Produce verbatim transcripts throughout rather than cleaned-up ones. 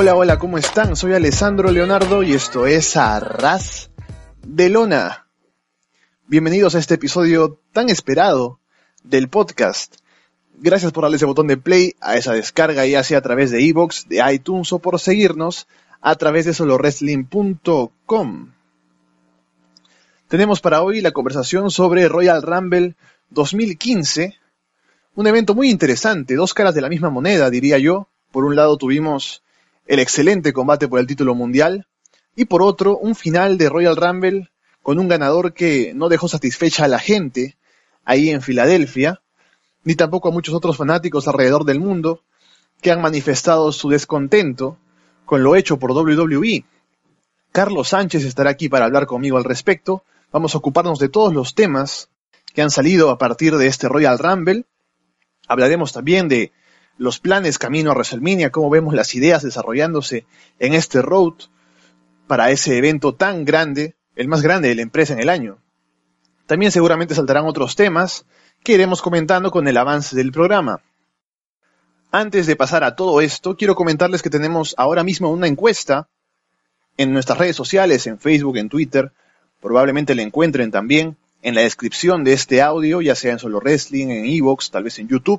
Hola, hola, ¿cómo están? Soy Alessandro Leonardo y esto es Arras de Lona. Bienvenidos a este episodio tan esperado del podcast. Gracias por darle ese botón de play a esa descarga, ya sea a través de iVoox, de iTunes o por seguirnos a través de solo wrestling punto com. Tenemos para hoy la conversación sobre Royal Rumble dos mil quince, un evento muy interesante, dos caras de la misma moneda, diría yo. Por un lado tuvimos el excelente combate por el título mundial, y por otro, un final de Royal Rumble con un ganador que no dejó satisfecha a la gente ahí en Filadelfia, ni tampoco a muchos otros fanáticos alrededor del mundo que han manifestado su descontento con lo hecho por doble u doble u E. Carlos Sánchez estará aquí para hablar conmigo al respecto. Vamos a ocuparnos de todos los temas que han salido a partir de este Royal Rumble. Hablaremos también de los planes camino a WrestleMania, cómo vemos las ideas desarrollándose en este road para ese evento tan grande, el más grande de la empresa en el año. También seguramente saltarán otros temas que iremos comentando con el avance del programa. Antes de pasar a todo esto, quiero comentarles que tenemos ahora mismo una encuesta en nuestras redes sociales, en Facebook, en Twitter. Probablemente la encuentren también en la descripción de este audio, ya sea en Solo Wrestling, en iVoox, tal vez en YouTube.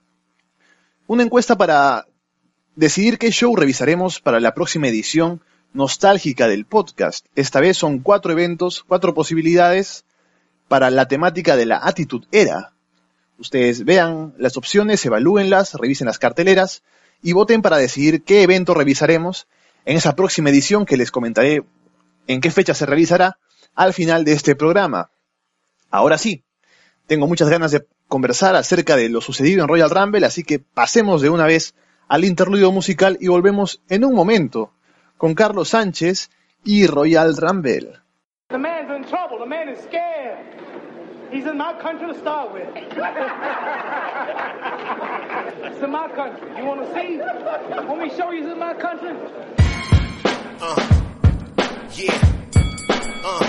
Una encuesta para decidir qué show revisaremos para la próxima edición nostálgica del podcast. Esta vez son cuatro eventos, cuatro posibilidades para la temática de la Attitude Era. Ustedes vean las opciones, evalúenlas, revisen las carteleras y voten para decidir qué evento revisaremos en esa próxima edición, que les comentaré en qué fecha se realizará al final de este programa. Ahora sí, tengo muchas ganas de conversar acerca de lo sucedido en Royal Rumble, así que pasemos de una vez al interludio musical y volvemos en un momento con Carlos Sánchez y Royal Rumble. The man's in trouble. The man is scared. He's in my country to start with. It's in my country. You want to see? Want me to show you it's in my country? Uh, yeah. Uh,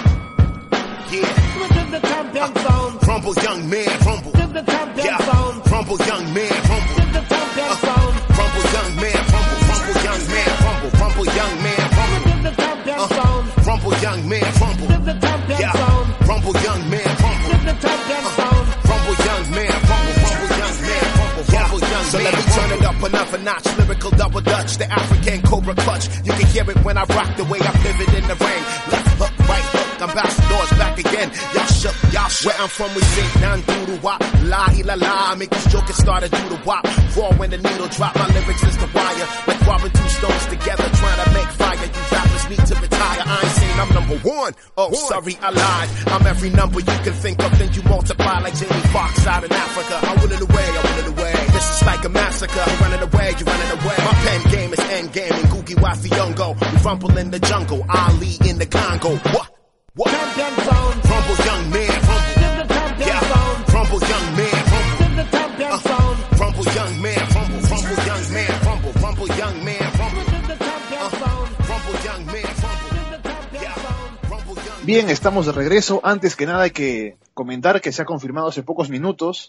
yeah. Look at the champion zone. Rumble, young man, rumble. This is the champion Yeah. zone. Rumble, young man, rumble. This is the champion Uh, zone. Rumble, young man, rumble. Rumble, young man, rumble. Rumble, young man, rumble. This is the champion Uh, zone. Rumble, young man, rumble. This is the champion Yeah. zone. Rumble, young man, rumble. This is the champion zone. Rumble, young man, rumble. Rumble, young man, rumble. Rumble, young so man. So let me turn it up another notch. Lyrical double dutch, the African cobra clutch. You can hear it when I rock the way I pivot in the ring. Left hook, right hook, ambassadors back again. Y'all shook, y'all shook. Where I'm from, we sing none do the wop. La la la, make these jokers start to do the wop. Raw when the needle drop, my lyrics is the wire. Like rubbing two stones together, trying to make fire. You rappers need to retire. I ain't saying I'm number one. Oh, one. Sorry, I lied. I'm every number you can think of, then you multiply like Jamie Foxx out in Africa. I'm winning away, I'm winning away. This is like a massacre. You're running away, you're running away. My pen game is end game, and Googie Wafi Yongo. We rumble in the jungle, Ali in the Congo. What? What? Champion zone. Rumble, young man, rumble. This is the champion Yeah. zone. Rumble, young man, rumble. This is the champion Uh, zone. Rumble, young man, rumble. Rumble, young man, rumble. Rumble, young man, rumble. This is the champion zone. Rumble, young man, rumble. This is the champion Yeah. zone. Rumble, young man. Bien, estamos de regreso. Antes que nada hay que comentar que se ha confirmado hace pocos minutos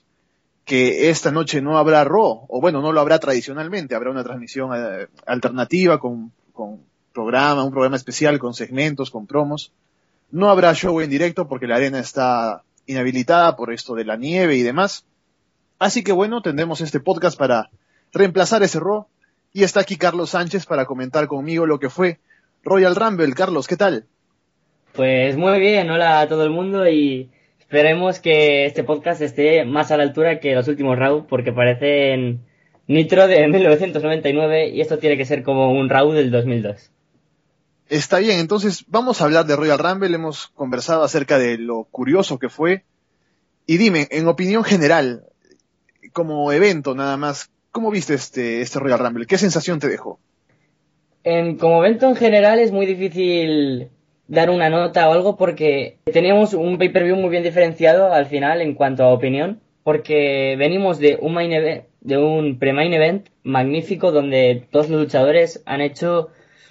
que esta noche no habrá Raw, o bueno, no lo habrá tradicionalmente, habrá una transmisión eh, alternativa con, con programa, un programa especial con segmentos, con promos. No habrá show en directo porque la arena está inhabilitada por esto de la nieve y demás. Así que bueno, tendremos este podcast para reemplazar ese Raw, y está aquí Carlos Sánchez para comentar conmigo lo que fue Royal Rumble. Carlos, ¿qué tal? Pues muy bien, hola a todo el mundo y esperemos que este podcast esté más a la altura que los últimos Raw, porque parecen Nitro de mil novecientos noventa y nueve y esto tiene que ser como un Raw del dos mil dos. Está bien, entonces vamos a hablar de Royal Rumble. Hemos conversado acerca de lo curioso que fue. Y dime, en opinión general, como evento nada más, ¿cómo viste este, este Royal Rumble? ¿Qué sensación te dejó? En, como evento en general es muy difícil dar una nota o algo porque teníamos un pay-per-view muy bien diferenciado al final en cuanto a opinión, porque venimos de un main event, de un pre-main event magnífico donde todos los luchadores han hecho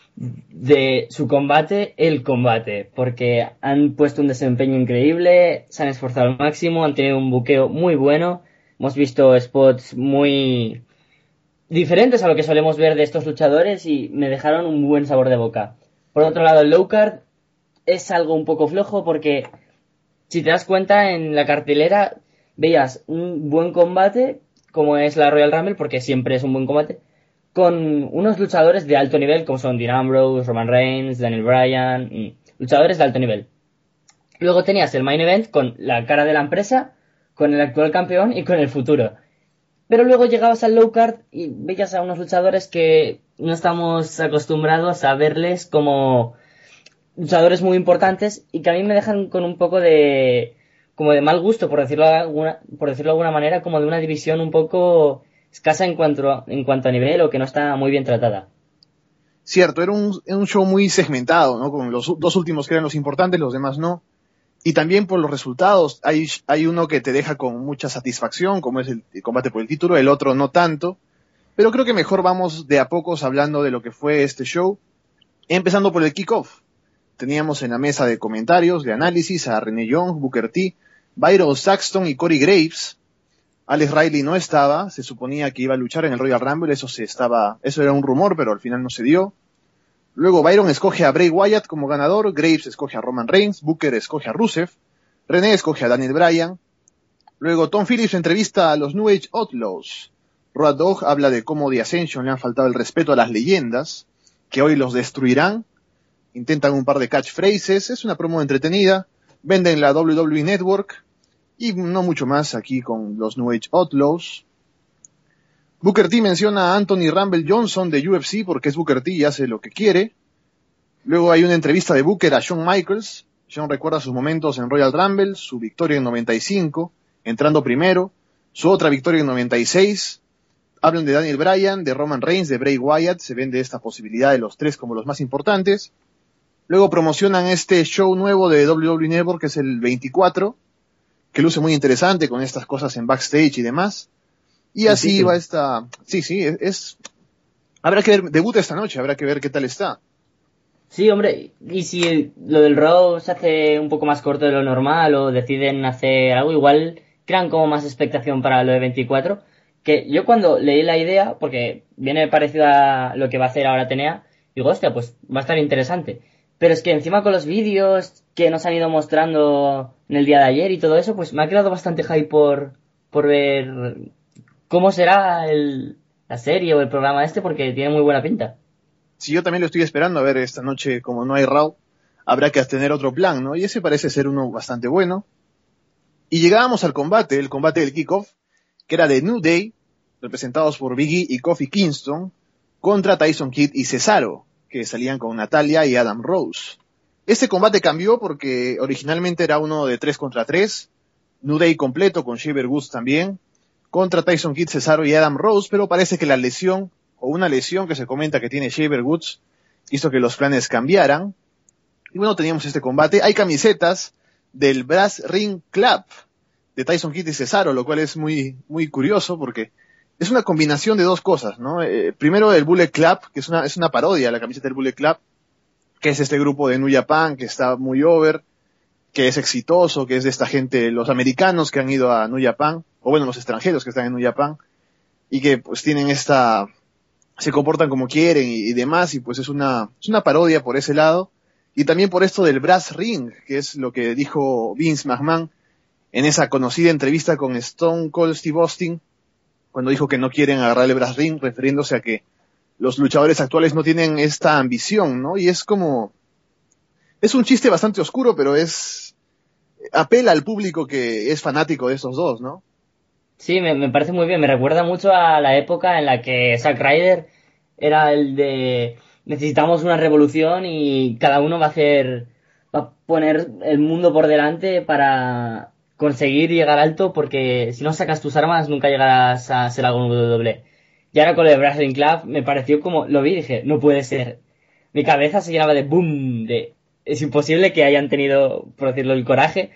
de su combate el combate, porque han puesto un desempeño increíble, se han esforzado al máximo, han tenido un buqueo muy bueno, hemos visto spots muy diferentes a lo que solemos ver de estos luchadores y me dejaron un buen sabor de boca. Por otro lado, el low card es algo un poco flojo porque, si te das cuenta, en la cartelera veías un buen combate, como es la Royal Rumble, porque siempre es un buen combate, con unos luchadores de alto nivel, como son Dean Ambrose, Roman Reigns, Daniel Bryan, luchadores de alto nivel. Luego tenías el main event con la cara de la empresa, con el actual campeón y con el futuro. Pero luego llegabas al low card y veías a unos luchadores que no estamos acostumbrados a verles como luchadores muy importantes y que a mí me dejan con un poco de como de mal gusto, por decirlo de alguna, por decirlo de alguna manera, como de una división un poco escasa en cuanto a, en cuanto a nivel o que no está muy bien tratada. Cierto, era un, era un show muy segmentado, ¿no? Con los dos últimos que eran los importantes, los demás no. Y también por los resultados, hay, hay uno que te deja con mucha satisfacción, como es el, el combate por el título, el otro no tanto. Pero creo que mejor vamos de a pocos hablando de lo que fue este show, empezando por el kickoff. Teníamos en la mesa de comentarios, de análisis, a Renee Young, Booker T, Byron Saxton y Corey Graves. Alex Riley no estaba, se suponía que iba a luchar en el Royal Rumble, eso se estaba, eso era un rumor, pero al final no se dio. Luego Byron escoge a Bray Wyatt como ganador, Graves escoge a Roman Reigns, Booker escoge a Rusev, René escoge a Daniel Bryan. Luego Tom Phillips entrevista a los New Age Outlaws. Road Dogg habla de cómo The Ascension le han faltado el respeto a las leyendas, que hoy los destruirán. Intentan un par de catchphrases, es una promo entretenida, venden la W W E Network y no mucho más aquí con los New Age Outlaws. Booker T menciona a Anthony Rumble Johnson de U F C porque es Booker T y hace lo que quiere. Luego hay una entrevista de Booker a Shawn Michaels. Shawn recuerda sus momentos en Royal Rumble, su victoria en noventa y cinco, entrando primero, su otra victoria en noventa y seis. Hablan de Daniel Bryan, de Roman Reigns, de Bray Wyatt, se vende esta posibilidad de los tres como los más importantes. Luego promocionan este show nuevo de W W E Network, que es el veinticuatro, que luce muy interesante con estas cosas en backstage y demás. Y así sí, sí. va esta... Sí, sí, es, es... Habrá que ver, debuta esta noche, habrá que ver qué tal está. Sí, hombre, y si lo del Raw se hace un poco más corto de lo normal o deciden hacer algo, igual crean como más expectación para lo de veinticuatro. Que yo cuando leí la idea, porque viene parecido a lo que va a hacer ahora Tenea, digo, hostia, pues va a estar interesante. Pero es que encima con los vídeos que nos han ido mostrando en el día de ayer y todo eso, pues me ha quedado bastante hype por, por ver cómo será el, la serie o el programa este, porque tiene muy buena pinta. Sí, yo también lo estoy esperando a ver esta noche, como no hay Raw, habrá que tener otro plan, ¿no? Y ese parece ser uno bastante bueno. Y llegábamos al combate, el combate del kickoff, que era de New Day, representados por Big E y Kofi Kingston, contra Tyson Kidd y Cesaro, que salían con Natalia y Adam Rose. Este combate cambió porque originalmente era uno de tres contra tres, New Day completo con Xavier Woods también, contra Tyson Kidd, Cesaro y Adam Rose, pero parece que la lesión, o una lesión que se comenta que tiene Xavier Woods, hizo que los planes cambiaran. Y bueno, teníamos este combate. Hay camisetas del Brass Ring Club de Tyson Kidd y Cesaro, lo cual es muy, muy curioso porque es una combinación de dos cosas, ¿no? Eh, primero el Bullet Club, que es una, es una parodia, la camiseta del Bullet Club, que es este grupo de New Japan, que está muy over, que es exitoso, que es de esta gente, los americanos que han ido a New Japan, o bueno, los extranjeros que están en New Japan, y que pues tienen esta, se comportan como quieren y, y demás, y pues es una, es una parodia por ese lado, y también por esto del Brass Ring, que es lo que dijo Vince McMahon en esa conocida entrevista con Stone Cold Steve Austin, cuando dijo que no quieren agarrar el Brass Ring, refiriéndose a que los luchadores actuales no tienen esta ambición, ¿no? Y es como, es un chiste bastante oscuro, pero es, apela al público que es fanático de esos dos, ¿no? Sí, me, me parece muy bien, me recuerda mucho a la época en la que Zack Ryder era el de necesitamos una revolución y cada uno va a hacer, va a poner el mundo por delante para conseguir llegar alto, porque si no sacas tus armas nunca llegarás a ser algo en W W E. Y ahora con el Wrestling Club me pareció como, lo vi y dije, no puede ser. Mi cabeza se llenaba de boom, de es imposible que hayan tenido, por decirlo, el coraje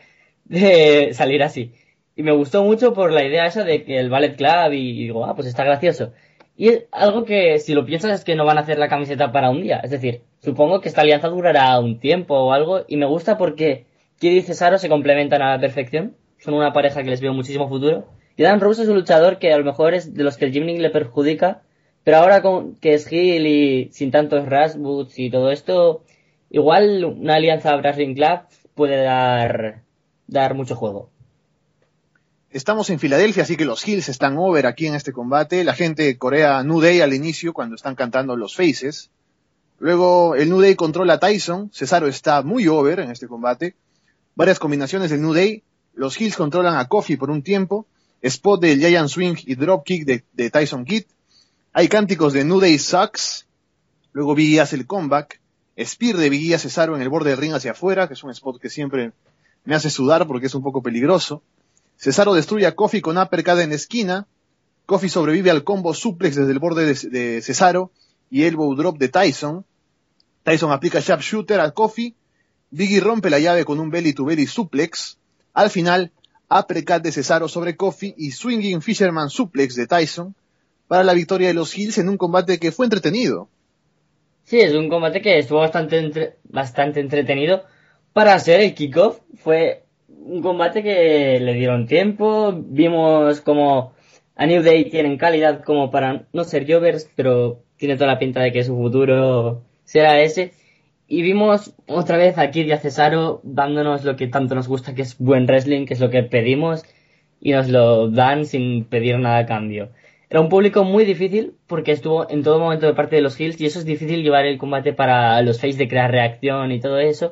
de salir así. Y me gustó mucho por la idea esa de que el Ballet Club y, y digo, ah, pues está gracioso. Y es algo que, si lo piensas, es que no van a hacer la camiseta para un día. Es decir, supongo que esta alianza durará un tiempo o algo, y me gusta porque Kidd y Cesaro se complementan a la perfección. Son una pareja que les veo muchísimo futuro. Y Dan Rose es un luchador que a lo mejor es de los que el gimmick le perjudica, Pero ahora con que es heel y sin tantos Rashboots y todo esto, igual una alianza Wrestling Club puede dar, dar mucho juego. Estamos en Filadelfia, así que los heels están over aquí en este combate. La gente corea New Day al inicio cuando están cantando los faces. Luego el New Day controla a Tyson. Cesaro está muy over en este combate. Varias combinaciones del New Day. Los heels controlan a Kofi por un tiempo. Spot del Giant Swing y Dropkick de, de Tyson Kidd. Hay cánticos de New Day Sucks. Luego Big E hace el comeback. Spear de Big E a Cesaro en el borde del ring hacia afuera, que es un spot que siempre me hace sudar porque es un poco peligroso. Cesaro destruye a Kofi con uppercut en la esquina. Kofi sobrevive al combo suplex desde el borde de, de Cesaro y elbow drop de Tyson. Tyson aplica sharpshooter a Kofi. Big E rompe la llave con un belly to belly suplex. Al final, uppercut de Cesaro sobre Kofi y swinging fisherman suplex de Tyson para la victoria de los heels en un combate que fue entretenido. Sí, es un combate que estuvo bastante entre, bastante entretenido. Para ser el kickoff, fue un combate que le dieron tiempo. Vimos como a New Day tienen calidad como para no ser jovers, pero tiene toda la pinta de que su futuro será ese. Y vimos otra vez a Kidd y a Cesaro dándonos lo que tanto nos gusta, que es buen wrestling, que es lo que pedimos, y nos lo dan sin pedir nada a cambio. Era un público muy difícil porque estuvo en todo momento de parte de los heels y eso es difícil llevar el combate para los face de crear reacción y todo eso.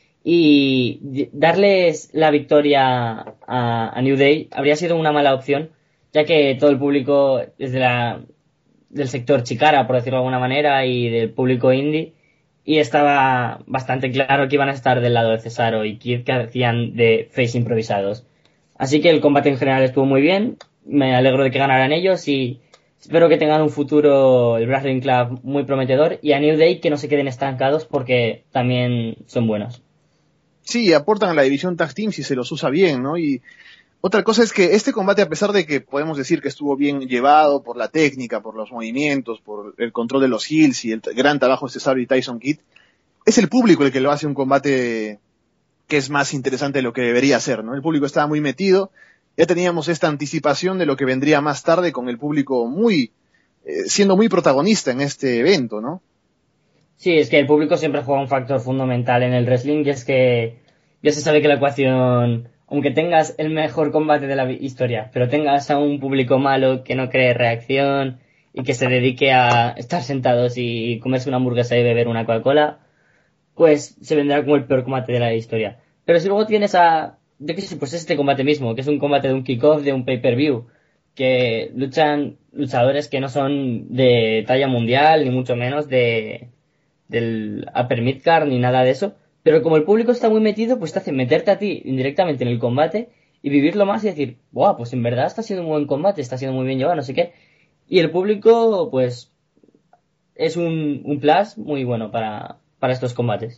Y darles la victoria a, a New Day habría sido una mala opción, ya que todo el público desde la del sector Chikara, por decirlo de alguna manera, y del público indie, y estaba bastante claro que iban a estar del lado de Cesaro y Kidd, que hacían de face improvisados. Así que el combate en general estuvo muy bien. Me alegro de que ganaran ellos y espero que tengan un futuro el Wrestling Club muy prometedor y a New Day que no se queden estancados porque también son buenos. Sí, aportan a la división Tag Team si se los usa bien, ¿no? Y otra cosa es que este combate, a pesar de que podemos decir que estuvo bien llevado por la técnica, por los movimientos, por el control de los heels y el gran trabajo de Cesaro y Tyson Kidd, es el público el que lo hace un combate que es más interesante de lo que debería ser, ¿no? El público estaba muy metido. Ya teníamos esta anticipación de lo que vendría más tarde con el público muy eh, siendo muy protagonista en este evento, ¿no? Sí, es que el público siempre juega un factor fundamental en el wrestling y es que ya se sabe que la ecuación, aunque tengas el mejor combate de la historia, pero tengas a un público malo que no cree reacción y que se dedique a estar sentados y comerse una hamburguesa y beber una Coca-Cola, pues se vendrá como el peor combate de la historia. Pero si luego tienes a yo qué sé, pues este combate mismo, que es un combate de un kickoff, de un pay-per-view, que luchan luchadores que no son de talla mundial, ni mucho menos de del upper midcard, ni nada de eso, pero como el público está muy metido, pues te hace meterte a ti indirectamente en el combate y vivirlo más y decir, wow, pues en verdad está siendo un buen combate, está siendo muy bien llevado, no sé qué, y el público, pues, es un, un plus muy bueno para, para estos combates.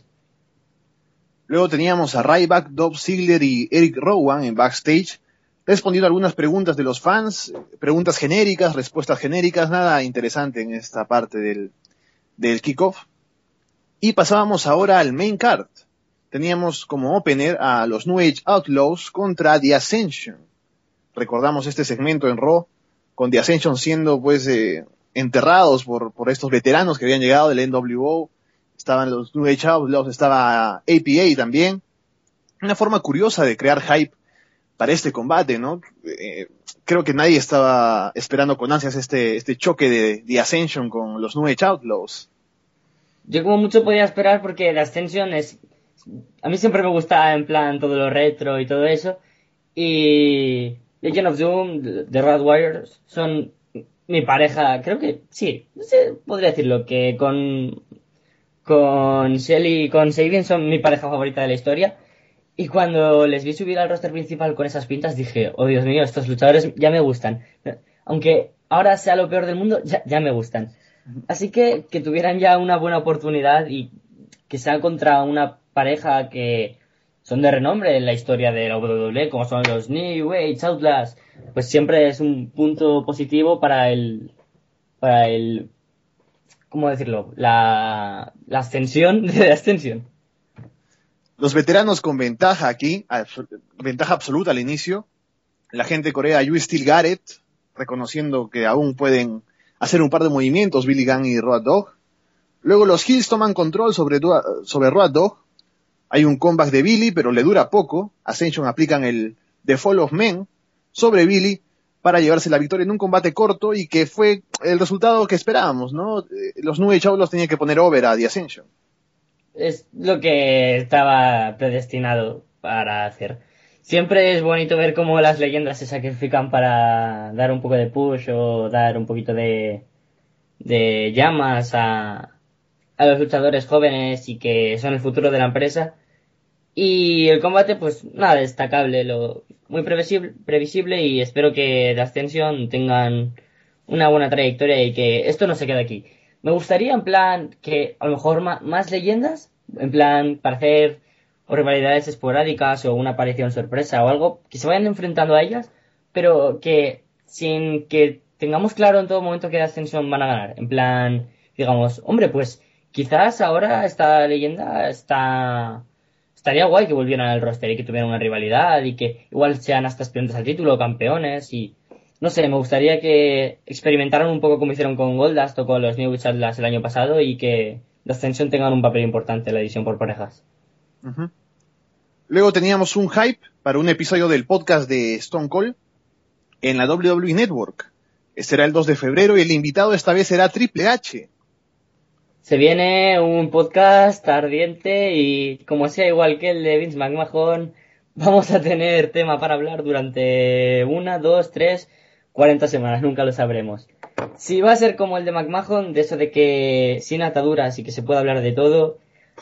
Luego teníamos a Ryback, Dolph Ziggler y Eric Rowan en backstage, respondiendo a algunas preguntas de los fans, preguntas genéricas, respuestas genéricas, nada interesante en esta parte del, del kickoff. Y pasábamos ahora al main card. Teníamos como opener a los New Age Outlaws contra The Ascension. Recordamos este segmento en Raw, con The Ascension siendo pues eh, enterrados por, por estos veteranos que habían llegado del N W O. Estaban los New Age Outlaws, estaba A P A también. Una forma curiosa de crear hype para este combate, ¿no? Eh, creo que nadie estaba esperando con ansias este, este choque de The Ascension con los New Age Outlaws. Yo como mucho podía esperar porque The Ascension es... A mí siempre me gusta en plan todo lo retro y todo eso. Y Legion of Doom, The Road Warriors, son mi pareja, creo que sí, no sé, podría decirlo, que con... Con Shelly y con Sabin son mi pareja favorita de la historia. Y cuando les vi subir al roster principal con esas pintas dije, oh Dios mío, estos luchadores ya me gustan. Aunque ahora sea lo peor del mundo, ya, ya me gustan. Así que que tuvieran ya una buena oportunidad y que sea contra una pareja que son de renombre en la historia de la W W E, como son los New Age Outlaws, pues siempre es un punto positivo para el... para el ¿cómo decirlo? La, la ascensión de la ascensión. Los veteranos con ventaja aquí, ventaja absoluta al inicio. La gente corea You Still Got It, reconociendo que aún pueden hacer un par de movimientos Billy Gunn y Road Dogg. Luego los Heels toman control sobre, sobre Road Dogg. Hay un comeback de Billy, pero le dura poco. Ascension aplican el The Fall of Men sobre Billy para llevarse la victoria en un combate corto y que fue el resultado que esperábamos, ¿no? Los New Age Outlaws tenían que poner over a The Ascension. Es lo que estaba predestinado para hacer. Siempre es bonito ver cómo las leyendas se sacrifican para dar un poco de push o dar un poquito de, de llamas a, a los luchadores jóvenes y que son el futuro de la empresa. Y el combate, pues nada, destacable, lo, muy previsible, previsible y espero que The Ascension tengan una buena trayectoria y que esto no se quede aquí. Me gustaría, en plan, que a lo mejor ma- más leyendas, en plan, para hacer o rivalidades esporádicas o una aparición sorpresa o algo, que se vayan enfrentando a ellas, pero que sin que tengamos claro en todo momento que The Ascension van a ganar. En plan, digamos, hombre, pues quizás ahora esta leyenda está... Estaría guay que volvieran al roster y que tuvieran una rivalidad y que igual sean hasta aspirantes al título, campeones y... No sé, me gustaría que experimentaran un poco como hicieron con Goldust o con los New Witch Atlas el año pasado y que The Ascension tengan un papel importante en la edición por parejas. Uh-huh. Luego teníamos un hype para un episodio del podcast de Stone Cold en la W W E Network. Este será el dos de febrero y el invitado esta vez será Triple H. Se viene un podcast ardiente y como sea igual que el de Vince McMahon, vamos a tener tema para hablar durante una, dos, tres, cuarenta semanas, nunca lo sabremos. Si va a ser como el de McMahon, de eso de que sin ataduras y que se pueda hablar de todo,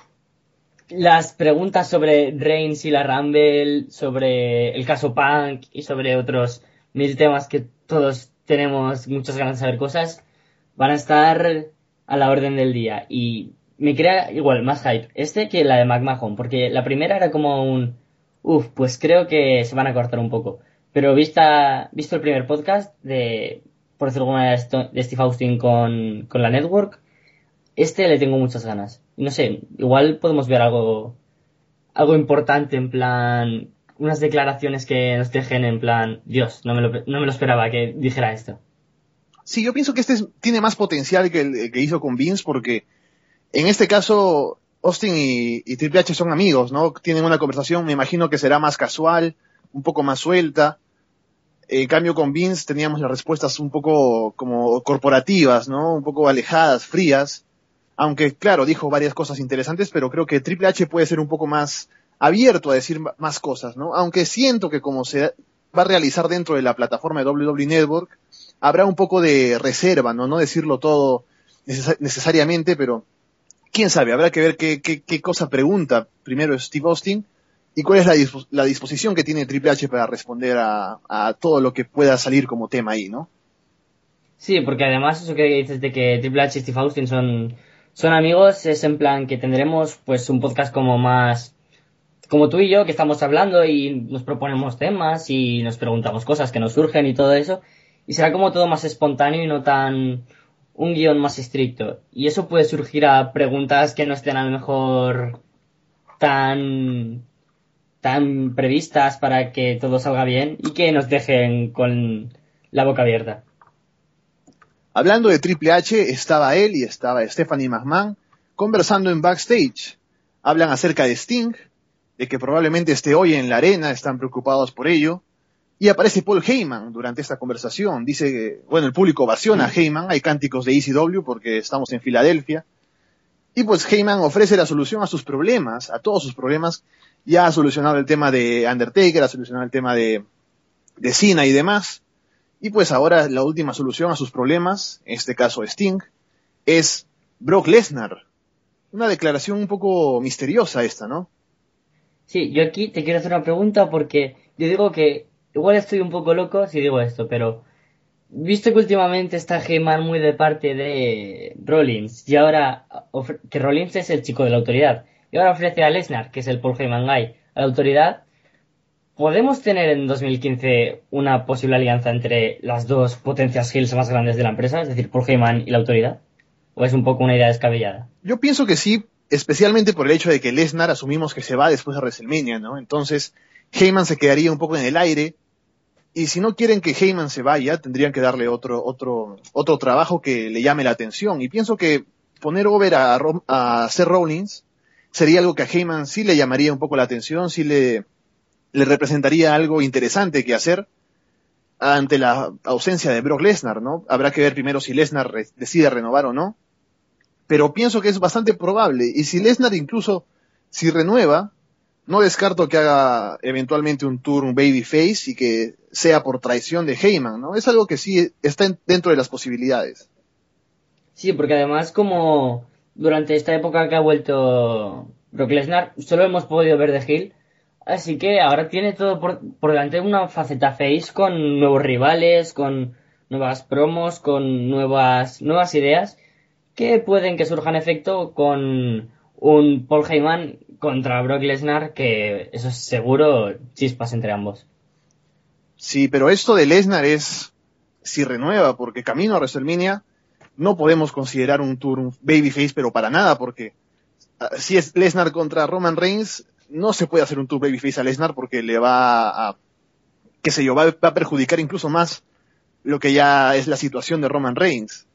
las preguntas sobre Reigns y la Rumble, sobre el caso Punk y sobre otros mil temas que todos tenemos muchas ganas de saber cosas, van a estar a la orden del día. Y me crea igual más hype este que la de McMahon, porque la primera era como un... Uf, pues creo que se van a cortar un poco. Pero vista, visto el primer podcast de, por decirlo de alguna manera, de Steve Austin con, con la Network, este le tengo muchas ganas. No sé, igual podemos ver algo, algo importante en plan, unas declaraciones que nos dejen en plan, Dios, no me lo, no me lo esperaba que dijera esto. Sí, yo pienso que este es, tiene más potencial que el que hizo con Vince porque en este caso Austin y, y Triple H son amigos, ¿no? Tienen una conversación, me imagino que será más casual, un poco más suelta. En cambio con Vince teníamos las respuestas un poco como corporativas, ¿no? Un poco alejadas, frías. Aunque, claro, dijo varias cosas interesantes, pero creo que Triple H puede ser un poco más abierto a decir más cosas, ¿no? Aunque siento que como se va a realizar dentro de la plataforma de W W E Network, habrá un poco de reserva, ¿no? No decirlo todo neces- necesariamente, pero quién sabe, habrá que ver qué, qué, qué cosa pregunta primero Steve Austin y cuál es la, disp- la disposición que tiene Triple H para responder a, a todo lo que pueda salir como tema ahí, ¿no? Sí, porque además eso que dices de que Triple H y Steve Austin son, son amigos, es en plan que tendremos pues un podcast como más, como tú y yo, que estamos hablando y nos proponemos temas y nos preguntamos cosas que nos surgen y todo eso, y será como todo más espontáneo y no tan un guión más estricto. Y eso puede surgir a preguntas que no estén a lo mejor tan, tan previstas para que todo salga bien y que nos dejen con la boca abierta. Hablando de Triple H, estaba él y estaba Stephanie McMahon conversando en backstage. Hablan acerca de Sting, de que probablemente esté hoy en la arena, están preocupados por ello. Y aparece Paul Heyman durante esta conversación. Dice que, bueno, el público ovaciona a Heyman, hay cánticos de E C W porque estamos en Filadelfia. Y pues Heyman ofrece la solución a sus problemas, a todos sus problemas. Ya ha solucionado el tema de Undertaker, ha solucionado el tema de, de Cena y demás. Y pues ahora la última solución a sus problemas, en este caso Sting, es Brock Lesnar. Una declaración un poco misteriosa esta, ¿no? Sí, yo aquí te quiero hacer una pregunta porque yo digo que igual estoy un poco loco si digo esto, pero visto que últimamente está Heyman muy de parte de Rollins y ahora ofre- que Rollins es el chico de la autoridad y ahora ofrece a Lesnar, que es el Paul Heyman guy, a la autoridad, ¿podemos tener en dos mil quince una posible alianza entre las dos potencias heels más grandes de la empresa, es decir, Paul Heyman y la autoridad? ¿O es un poco una idea descabellada? Yo pienso que sí, especialmente por el hecho de que Lesnar asumimos que se va después de WrestleMania, ¿no? Entonces, Heyman se quedaría un poco en el aire Y si no quieren que Heyman se vaya, tendrían que darle otro, otro, otro trabajo que le llame la atención. Y pienso que poner over a, a Seth Rollins sería algo que a Heyman sí le llamaría un poco la atención, sí le, le representaría algo interesante que hacer ante la ausencia de Brock Lesnar, ¿no? Habrá que ver primero si Lesnar re- decide renovar o no. Pero pienso que es bastante probable. Y si Lesnar incluso, si renueva, no descarto que haga eventualmente un tour, un babyface, y que sea por traición de Heyman, ¿no? Es algo que sí está en- dentro de las posibilidades. Sí, porque además como durante esta época que ha vuelto Brock Lesnar, solo hemos podido ver de heel, así que ahora tiene todo por, por delante una faceta face con nuevos rivales, con nuevas promos, con nuevas, nuevas ideas que pueden que surjan efecto con un Paul Heyman contra Brock Lesnar, que eso es seguro chispas entre ambos. Sí, pero esto de Lesnar es si renueva, porque camino a WrestleMania no podemos considerar un tour un babyface, pero para nada, porque ah, si es Lesnar contra Roman Reigns, no se puede hacer un tour babyface a Lesnar porque le va a, qué sé yo, va, va a perjudicar incluso más lo que ya es la situación de Roman Reigns.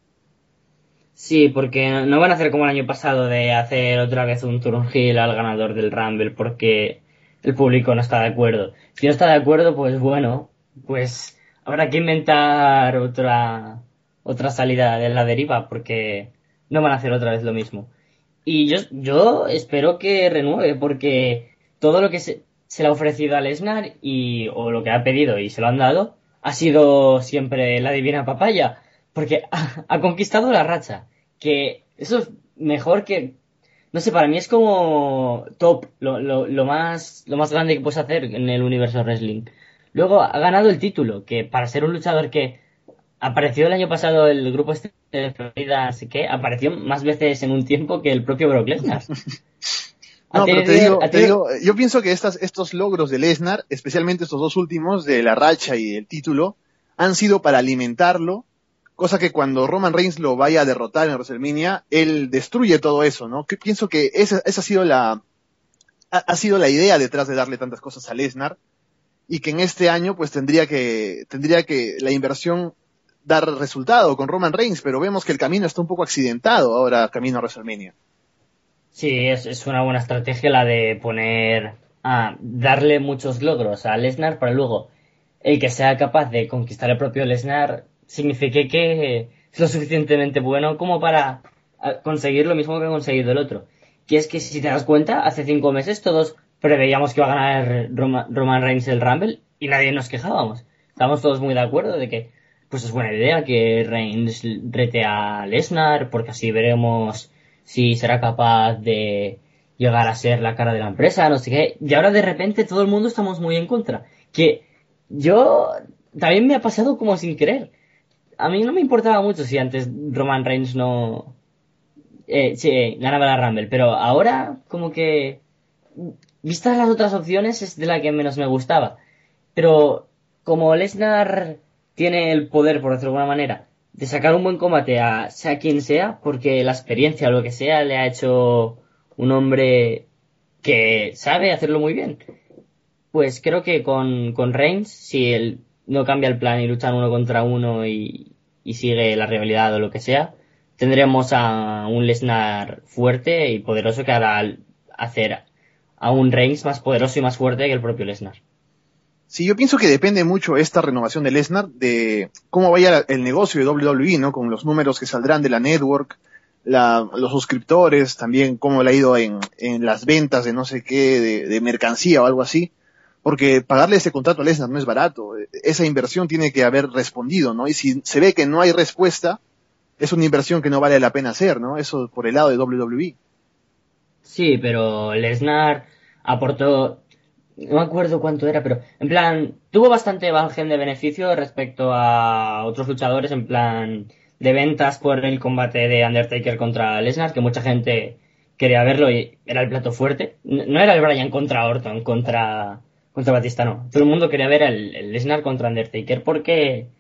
Sí, porque no van a hacer como el año pasado de hacer otra vez un turn heel al ganador del Rumble porque el público no está de acuerdo. Si no está de acuerdo, pues bueno, pues habrá que inventar otra otra salida de la deriva porque no van a hacer otra vez lo mismo. Y yo, yo espero que renueve porque todo lo que se, se le ha ofrecido a Lesnar y, o lo que ha pedido y se lo han dado ha sido siempre la divina papaya porque ha, ha conquistado la racha. Que eso es mejor que, no sé, para mí es como top, lo, lo, lo más, lo más grande que puedes hacer en el universo wrestling. Luego ha ganado el título, que para ser un luchador que apareció el año pasado el grupo este de Florida, así que apareció más veces en un tiempo que el propio Brock Lesnar. Ha No, pero te tenido- digo, ha te tenido- digo, yo pienso que estas, estos logros de Lesnar, especialmente estos dos últimos, de la racha y el título, han sido para alimentarlo, cosa que cuando Roman Reigns lo vaya a derrotar en WrestleMania, él destruye todo eso, ¿no? Que pienso que esa, esa ha sido la, ha, ha sido la idea detrás de darle tantas cosas a Lesnar, y que en este año, pues tendría que, tendría que la inversión dar resultado con Roman Reigns, pero vemos que el camino está un poco accidentado ahora, camino a WrestleMania. Sí, es, es una buena estrategia la de poner a darle muchos logros a Lesnar para luego el que sea capaz de conquistar el propio Lesnar signifique que es lo suficientemente bueno como para ah, conseguir lo mismo que ha conseguido el otro. Que es que si te das cuenta, hace cinco meses todos preveíamos que iba a ganar Roma- Roman Reigns el Rumble y nadie nos quejábamos. Estábamos todos muy de acuerdo de que pues es buena idea que Reigns rete a Lesnar porque así veremos si será capaz de llegar a ser la cara de la empresa, no sé qué. Y ahora de repente todo el mundo estamos muy en contra. Que yo también me ha pasado como sin querer. A mí no me importaba mucho si antes Roman Reigns no eh, sí, ganaba la Rumble, pero ahora como que vistas las otras opciones es de la que menos me gustaba. Pero como Lesnar tiene el poder, por decirlo de alguna manera, de sacar un buen combate a sea quien sea, porque la experiencia o lo que sea le ha hecho un hombre que sabe hacerlo muy bien. Pues creo que con, con Reigns, si él no cambia el plan y luchan uno contra uno y, y sigue la rivalidad o lo que sea, tendremos a un Lesnar fuerte y poderoso que hará hacer a un Reigns más poderoso y más fuerte que el propio Lesnar. Sí, yo pienso que depende mucho esta renovación de Lesnar de cómo vaya el negocio de doble u doble u E, ¿no? Con los números que saldrán de la network, la, los suscriptores, también cómo le ha ido en, en las ventas de no sé qué, de, de mercancía o algo así. Porque pagarle ese contrato a Lesnar no es barato. Esa inversión tiene que haber respondido, ¿no? Y si se ve que no hay respuesta, es una inversión que no vale la pena hacer, ¿no? Eso por el lado de doble u doble u E. Sí, pero Lesnar aportó, no me acuerdo cuánto era, pero en plan, tuvo bastante margen de beneficio respecto a otros luchadores, en plan de ventas por el combate de Undertaker contra Lesnar, que mucha gente quería verlo y era el plato fuerte. No no era el Bryan contra Orton, contra, contra Batista, no. Todo el mundo quería ver el, el Lesnar contra Undertaker porque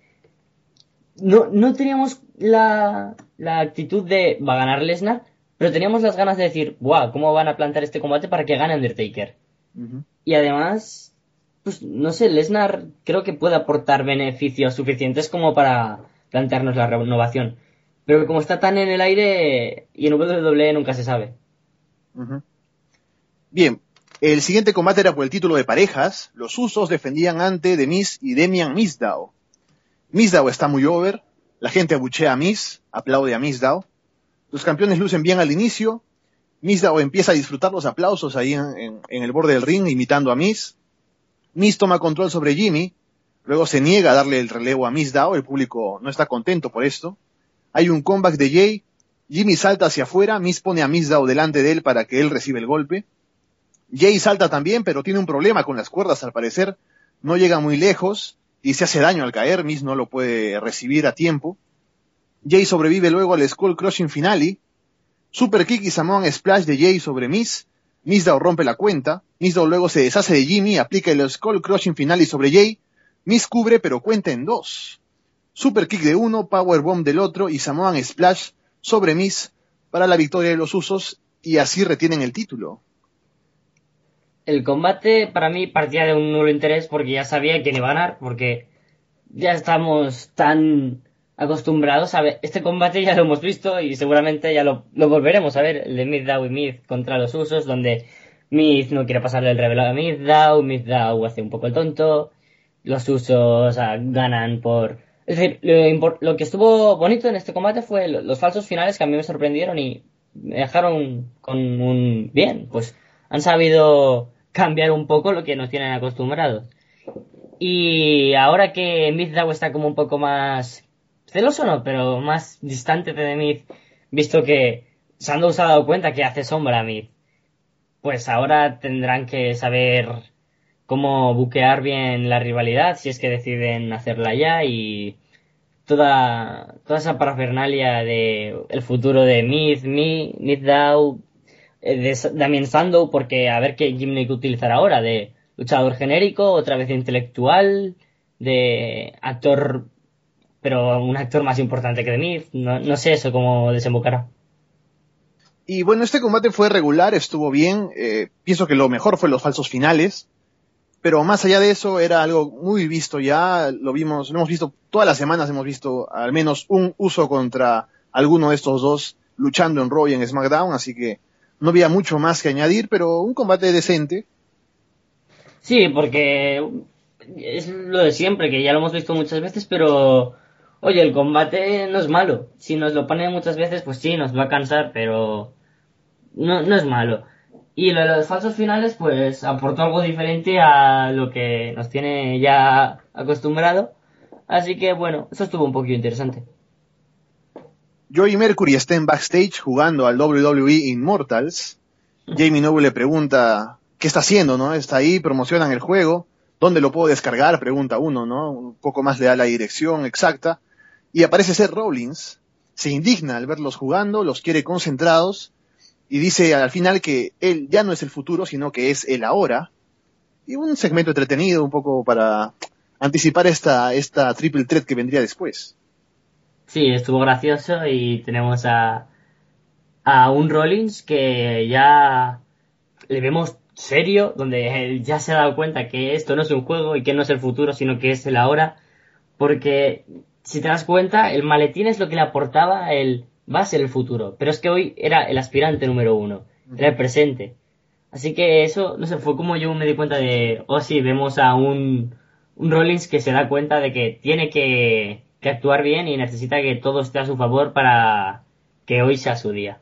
no, no teníamos la, la actitud de va a ganar Lesnar, pero teníamos las ganas de decir, ¡buah! ¿Cómo van a plantear este combate para que gane Undertaker? Uh-huh. Y además, pues no sé, Lesnar creo que puede aportar beneficios suficientes como para plantearnos la renovación. Pero como está tan en el aire y en W W E nunca se sabe. Uh-huh. Bien, el siguiente combate era por el título de parejas. Los Usos defendían ante The Miz y Damian Mizdow. Mizdow está muy over, la gente abuchea a Miz, aplaude a Mizdow. Los campeones lucen bien al inicio. Mizdow empieza a disfrutar los aplausos ahí en, en, en el borde del ring, imitando a Miz. Miz toma control sobre Jimmy, luego se niega a darle el relevo a Mizdow, el público no está contento por esto. Hay un comeback de Jay, Jimmy salta hacia afuera, Miz pone a Mizdow delante de él para que él reciba el golpe. Jay salta también, pero tiene un problema con las cuerdas al parecer, no llega muy lejos y se hace daño al caer, Miz no lo puede recibir a tiempo. Jay sobrevive luego al Skull Crushing Finale, Super Kick y Samoan Splash de Jay sobre Miz, Mizdow rompe la cuenta, Mizdow luego se deshace de Jimmy, aplica el Skull Crushing Finale sobre Jay, Miz cubre pero cuenta en dos. Super Kick de uno, Powerbomb del otro y Samoan Splash sobre Miz para la victoria de los Usos y así retienen el título. El combate para mí partía de un nulo interés porque ya sabía quién iba a ganar, porque ya estamos tan acostumbrados a ver, este combate ya lo hemos visto y seguramente ya lo, lo volveremos a ver, el de Mizdow y Miz contra los Usos, donde Miz no quiere pasarle el revelado a Mizdow, Mizdow hace un poco el tonto, los Usos o sea, ganan por... Es decir, lo, lo que estuvo bonito en este combate fue los falsos finales que a mí me sorprendieron y me dejaron con un... Bien, pues han sabido cambiar un poco lo que nos tienen acostumbrados. Y ahora que Mizdow está como un poco más... celoso no, pero más distante de Miz, visto que Sandow se ha dado cuenta que hace sombra a Miz, pues ahora tendrán que saber cómo buquear bien la rivalidad, si es que deciden hacerla ya, y toda toda esa parafernalia de el futuro de Miz, Mi, Mizdow, de Damien Sandow, porque a ver qué gimmick utilizar ahora, de luchador genérico, otra vez de intelectual, de actor, pero un actor más importante que The Miz, no, no sé eso cómo desembocará. Y bueno, este combate fue regular, estuvo bien, eh, pienso que lo mejor fue los falsos finales, pero más allá de eso era algo muy visto ya, lo vimos, lo hemos visto, todas las semanas hemos visto al menos un uso contra alguno de estos dos luchando en Raw y en SmackDown, así que no había mucho más que añadir, pero un combate decente. Sí, porque es lo de siempre, que ya lo hemos visto muchas veces, pero oye, el combate no es malo. Si nos lo ponen muchas veces, pues sí, nos va a cansar, pero no, no es malo. Y lo de los falsos finales, pues aportó algo diferente a lo que nos tiene ya acostumbrado. Así que bueno, eso estuvo un poquito interesante. Joey Mercury está en backstage jugando al W W E Immortals. Jamie Noble le pregunta qué está haciendo, ¿no? Está ahí, promocionan el juego. ¿Dónde lo puedo descargar? Pregunta uno, ¿no? Un poco más le da la dirección exacta. Y aparece Seth Rollins. Se indigna al verlos jugando, los quiere concentrados. Y dice al final que él ya no es el futuro, sino que es el ahora. Y un segmento entretenido, un poco para anticipar esta, esta triple threat que vendría después. Sí, estuvo gracioso y tenemos a, a un Rollins que ya le vemos serio, donde él ya se ha dado cuenta que esto no es un juego y que no es el futuro, sino que es el ahora. Porque, si te das cuenta, el maletín es lo que le aportaba el va a ser el futuro. Pero es que hoy era el aspirante número uno, era el presente. Así que eso, no sé, fue como yo me di cuenta de, oh sí, vemos a un, un Rollins que se da cuenta de que tiene que, que actuar bien y necesita que todo esté a su favor para que hoy sea su día.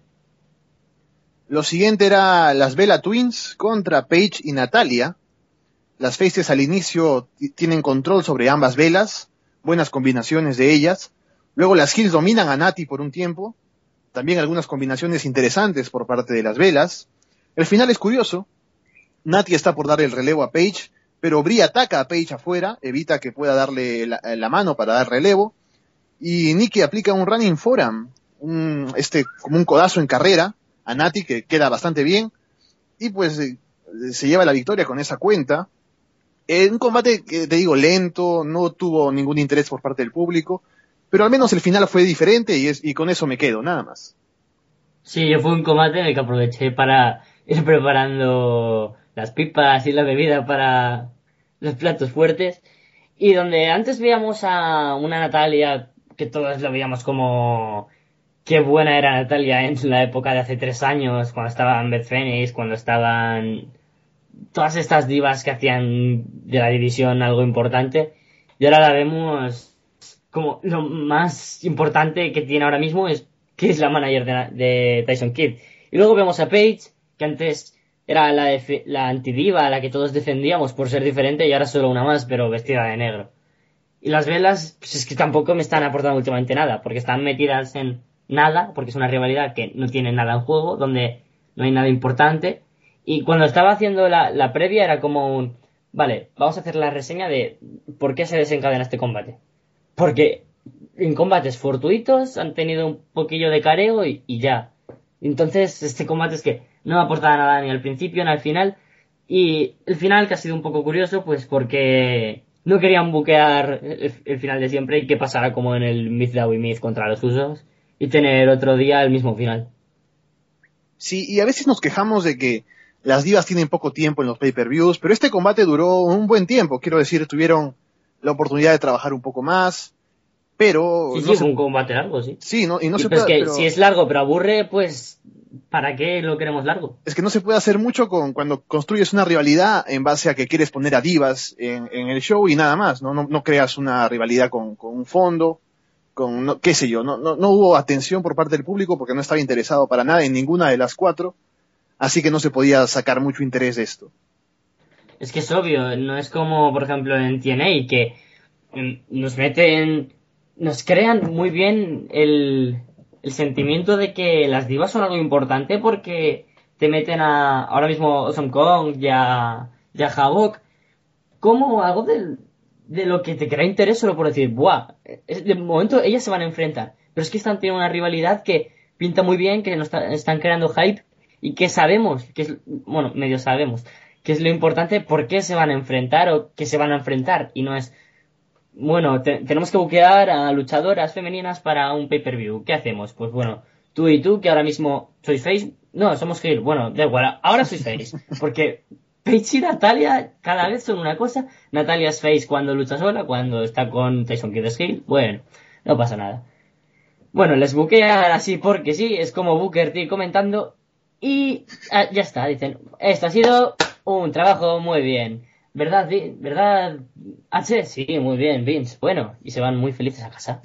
Lo siguiente era las Bella Twins contra Paige y Natalia. Las faces al inicio t- tienen control sobre ambas velas, buenas combinaciones de ellas. Luego las heels dominan a Natty por un tiempo. También algunas combinaciones interesantes por parte de las velas. El final es curioso. Natty está por darle el relevo a Paige, pero Brie ataca a Paige afuera, evita que pueda darle la, la mano para dar relevo. Y Nikki aplica un running forearm, un, este, como un codazo en carrera a Natty, que queda bastante bien. Y pues eh, se lleva la victoria con esa cuenta. Eh, un combate que te digo lento, no tuvo ningún interés por parte del público, pero al menos el final fue diferente y, es, y con eso me quedo, nada más. Sí, yo fue un combate en el que aproveché para ir preparando las pipas y la bebida para los platos fuertes. Y donde antes veíamos a una Natalia, que todos lo veíamos como qué buena era Natalia en la época de hace tres años, cuando estaban Beth Phoenix, cuando estaban todas estas divas que hacían de la división algo importante, y ahora la vemos como lo más importante que tiene ahora mismo es que es la manager de, de Tyson Kidd. Y luego vemos a Paige, que antes era la, de, la antidiva, la que todos defendíamos por ser diferente, y ahora solo una más, pero vestida de negro. Y las velas, pues es que tampoco me están aportando últimamente nada, porque están metidas en nada, porque es una rivalidad que no tiene nada en juego, donde no hay nada importante. Y cuando estaba haciendo la, la previa era como un... Vale, vamos a hacer la reseña de por qué se desencadena este combate. Porque en combates fortuitos han tenido un poquillo de careo y, y ya. Entonces este combate es que no aporta nada ni al principio ni al final. Y el final que ha sido un poco curioso, pues porque no querían buquear el, el final de siempre y que pasara como en el Mizdow y Miz contra los Usos y tener otro día el mismo final. Sí, y a veces nos quejamos de que las divas tienen poco tiempo en los pay-per-views, pero este combate duró un buen tiempo. Quiero decir, tuvieron la oportunidad de trabajar un poco más, pero... Sí, no sí, se... fue un combate largo, sí. Sí, no, y no y se pues puede... que pero... si es largo pero aburre, pues ¿para qué lo queremos largo? Es que no se puede hacer mucho con cuando construyes una rivalidad en base a que quieres poner a divas en, en el show y nada más, ¿no? No, no creas una rivalidad con, con un fondo, con, no, qué sé yo, no, no, no hubo atención por parte del público porque no estaba interesado para nada en ninguna de las cuatro, así que no se podía sacar mucho interés de esto. Es que es obvio, no es como, por ejemplo, en T N A, que mm, nos meten, nos crean muy bien el, el sentimiento de que las divas son algo importante porque te meten a, ahora mismo, Awesome Kong y a, y a Havoc, como algo del, de lo que te crea interés solo por decir, buah, es, de momento ellas se van a enfrentar, pero es que están teniendo una rivalidad que pinta muy bien, que nos está, están creando hype y que sabemos, que es, bueno, medio sabemos, que es lo importante, por qué se van a enfrentar o qué se van a enfrentar. Y no es, bueno, te, tenemos que buquear a luchadoras femeninas para un pay-per-view. ¿Qué hacemos? Pues bueno, tú y tú, que ahora mismo sois face, no, somos heel. Bueno, da igual, ahora sois face. Porque Paige y Natalia cada vez son una cosa. Natalia es face cuando lucha sola, cuando está con Tyson Kidd es heel. Bueno, no pasa nada. Bueno, les buquean así porque sí, es como Booker T comentando. Y ah, ya está, dicen, esto ha sido un trabajo muy bien. ¿Verdad, ¿verdad, H? Sí, muy bien, Vince. Bueno, y se van muy felices a casa.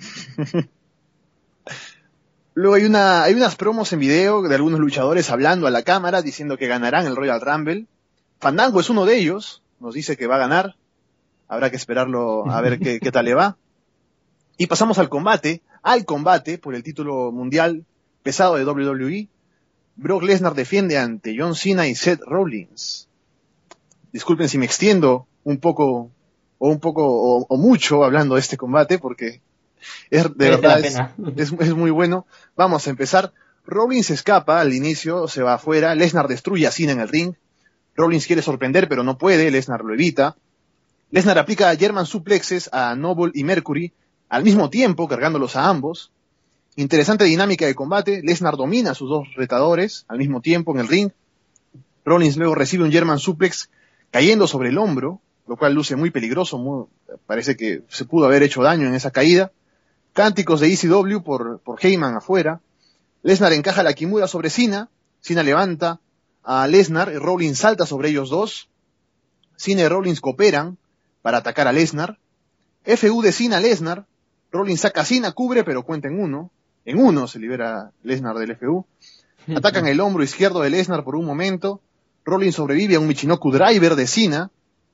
Luego hay una hay unas promos en video de algunos luchadores hablando a la cámara, diciendo que ganarán el Royal Rumble. Fandango es uno de ellos, nos dice que va a ganar. Habrá que esperarlo a ver qué, qué tal le va. Y pasamos al combate, al combate por el título mundial pesado de doble u doble u E. Brock Lesnar defiende ante John Cena y Seth Rollins. Disculpen si me extiendo un poco o un poco o, o mucho hablando de este combate porque es de verdad es, es, es muy bueno. Vamos a empezar. Rollins escapa al inicio, se va afuera. Lesnar destruye a Cena en el ring. Rollins quiere sorprender pero no puede. Lesnar lo evita. Lesnar aplica German suplexes a Noble y Mercury al mismo tiempo, cargándolos a ambos. Interesante dinámica de combate. Lesnar domina a sus dos retadores al mismo tiempo en el ring. Rollins luego recibe un German suplex cayendo sobre el hombro, lo cual luce muy peligroso. Muy, parece que se pudo haber hecho daño en esa caída. Cánticos de E C W por, por Heyman afuera. Lesnar encaja la Kimura sobre Cena. Cena levanta a Lesnar y Rollins salta sobre ellos dos. Cena y Rollins cooperan para atacar a Lesnar. F U de Cena a Lesnar. Rollins saca a Cena, cubre, pero cuenta en uno. En uno se libera Lesnar del F U. Atacan el hombro izquierdo de Lesnar por un momento. Rollins sobrevive a un Michinoku Driver de Cena.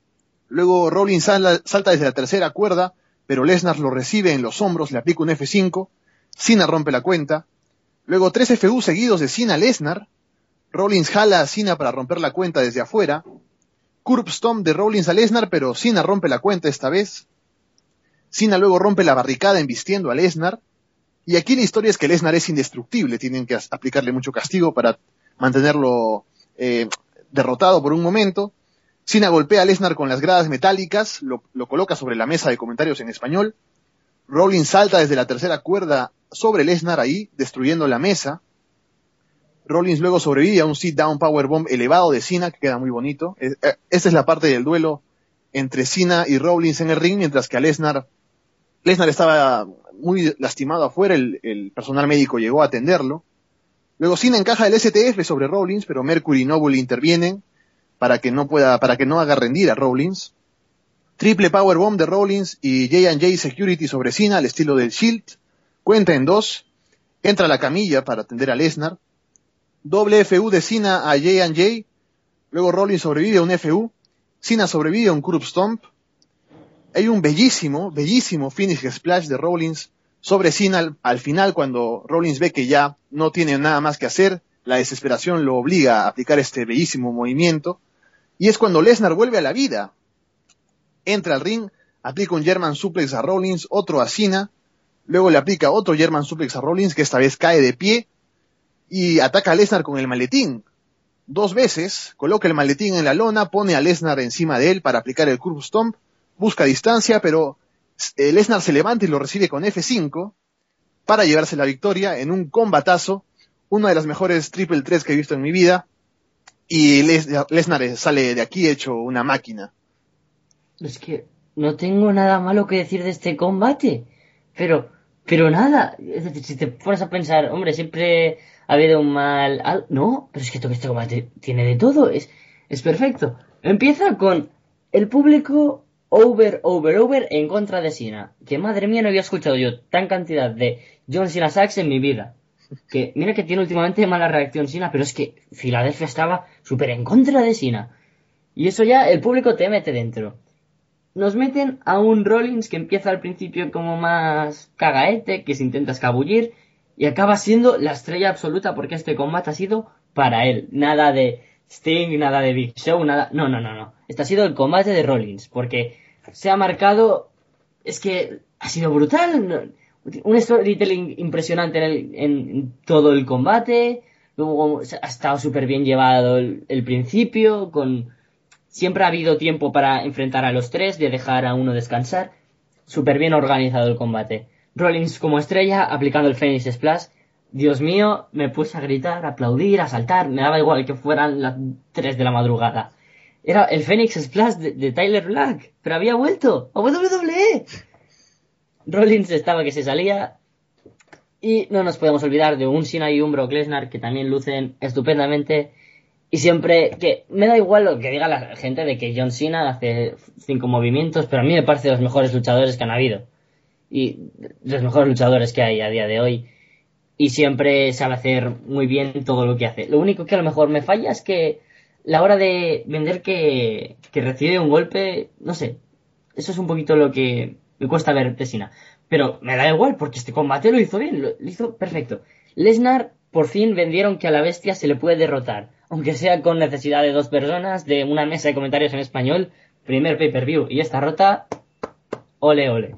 Luego Rollins sal, salta desde la tercera cuerda, pero Lesnar lo recibe en los hombros, le aplica un F cinco. Cena rompe la cuenta. Luego tres F U seguidos de Cena a Lesnar. Rollins jala a Cena para romper la cuenta desde afuera. Curb Stomp de Rollins a Lesnar, pero Cena rompe la cuenta esta vez. Cena luego rompe la barricada embistiendo a Lesnar. Y aquí la historia es que Lesnar es indestructible. Tienen que aplicarle mucho castigo para mantenerlo eh, derrotado por un momento. Cena golpea a Lesnar con las gradas metálicas. Lo, lo coloca sobre la mesa de comentarios en español. Rollins salta desde la tercera cuerda sobre Lesnar ahí, destruyendo la mesa. Rollins luego sobrevive a un sit-down powerbomb elevado de Cena, que queda muy bonito. Esta es la parte del duelo entre Cena y Rollins en el ring, mientras que a Lesnar, Lesnar estaba muy lastimado afuera, el, el personal médico llegó a atenderlo. Luego Cena encaja el S T F sobre Rollins, pero Mercury y Noble intervienen para que no pueda, para que no haga rendir a Rollins. Triple Powerbomb de Rollins y J and J Security sobre Cena al estilo del Shield. Cuenta en dos. Entra a la camilla para atender a Lesnar. Doble F U de Cena a J and J. Luego Rollins sobrevive a un F U. Cena sobrevive a un Curb Stomp. Hay un bellísimo, bellísimo finish splash de Rollins sobre Cena al, al final, cuando Rollins ve que ya no tiene nada más que hacer. La desesperación lo obliga a aplicar este bellísimo movimiento. Y es cuando Lesnar vuelve a la vida. Entra al ring, aplica un German Suplex a Rollins, otro a Cena. Luego le aplica otro German Suplex a Rollins, que esta vez cae de pie. Y ataca a Lesnar con el maletín. Dos veces, coloca el maletín en la lona, pone a Lesnar encima de él para aplicar el Curb Stomp. Busca distancia, pero eh, Lesnar se levanta y lo recibe con F cinco para llevarse la victoria en un combatazo. Una de las mejores triple threats que he visto en mi vida. Y Les- Lesnar sale de aquí hecho una máquina. Es que no tengo nada malo que decir de este combate. Pero, pero nada. Es decir, si te pones a pensar, hombre, siempre ha habido un mal... al- No, pero es que todo este combate tiene de todo. Es, es perfecto. Empieza con el público over, over, over en contra de Cena. Que madre mía, no había escuchado yo tan cantidad de John Cena Sacks en mi vida. Que mira que tiene últimamente mala reacción Cena, pero es que Filadelfia estaba súper en contra de Cena. Y eso ya el público te mete dentro. Nos meten a un Rollins que empieza al principio como más cagaete, que se intenta escabullir, y acaba siendo la estrella absoluta porque este combate ha sido para él. Nada de Sting, nada de Big Show, nada... No, no, no, no. Este ha sido el combate de Rollins, porque se ha marcado... Es que ha sido brutal. No- Un storytelling impresionante en, el- en todo el combate. Luego ha estado súper bien llevado el, el principio, con... Siempre ha habido tiempo para enfrentar a los tres, de dejar a uno descansar. Súper bien organizado el combate. Rollins como estrella, aplicando el Phoenix Splash. Dios mío, me puse a gritar, a aplaudir, a saltar. Me daba igual que fueran las tres de la madrugada. Era el Phoenix Splash de, de Tyler Black. Pero había vuelto a W W E. Rollins estaba que se salía. Y no nos podemos olvidar de un Cena y un Brock Lesnar que también lucen estupendamente. Y siempre, que me da igual lo que diga la gente de que John Cena hace cinco movimientos, pero a mí me parece de los mejores luchadores que han habido. Y de los mejores luchadores que hay a día de hoy. Y siempre sabe hacer muy bien todo lo que hace. Lo único que a lo mejor me falla es que la hora de vender que, que recibe un golpe, no sé. Eso es un poquito lo que me cuesta ver de Cena. Pero me da igual, porque este combate lo hizo bien, lo, lo hizo perfecto. Lesnar, por fin vendieron que a la bestia se le puede derrotar. Aunque sea con necesidad de dos personas, de una mesa de comentarios en español, primer pay-per-view. Y esta rota, ole, ole.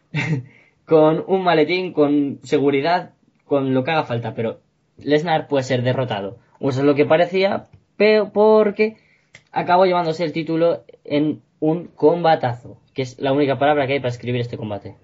Con un maletín, con seguridad, con lo que haga falta. Pero Lesnar puede ser derrotado. O eso es lo que parecía, pero porque acabó llevándose el título en un combatazo. Que es la única palabra que hay para escribir este combate.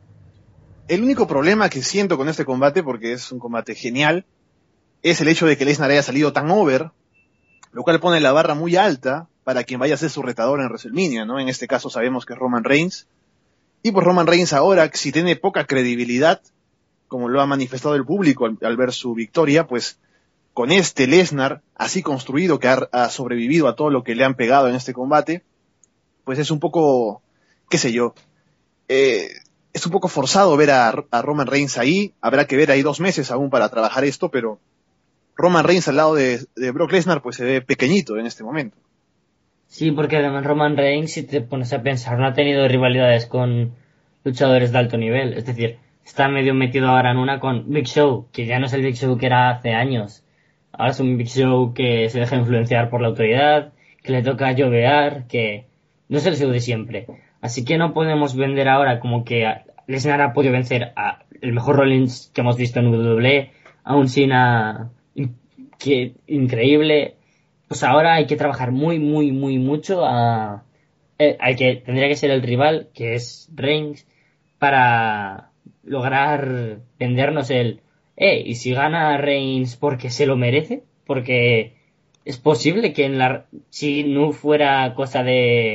El único problema que siento con este combate, porque es un combate genial, es el hecho de que Lesnar haya salido tan over, lo cual pone la barra muy alta para quien vaya a ser su retador en WrestleMania, ¿no? En este caso sabemos que es Roman Reigns. Y pues Roman Reigns ahora, si tiene poca credibilidad, como lo ha manifestado el público al, al ver su victoria, pues con este Lesnar, así construido, que ha, ha sobrevivido a todo lo que le han pegado en este combate, pues es un poco, qué sé yo, eh, es un poco forzado ver a, a Roman Reigns ahí. Habrá que ver ahí dos meses aún para trabajar esto, pero Roman Reigns al lado de, de Brock Lesnar pues se ve pequeñito en este momento. Sí, porque además Roman Reigns, si te pones a pensar, no ha tenido rivalidades con luchadores de alto nivel. Es decir, está medio metido ahora en una con Big Show, que ya no es el Big Show que era hace años. Ahora es un Big Show que se deja influenciar por la autoridad, que le toca llovear, que no es el show de siempre. Así que no podemos vender ahora como que Lesnar ha podido vencer a el mejor Rollins que hemos visto en W W E, a un Cena que increíble. Pues ahora hay que trabajar muy, muy, muy mucho a... Eh, hay que, tendría que ser el rival, que es Reigns, para lograr vendernos el... Eh, y si gana Reigns porque se lo merece, porque es posible que en la... Si no fuera cosa de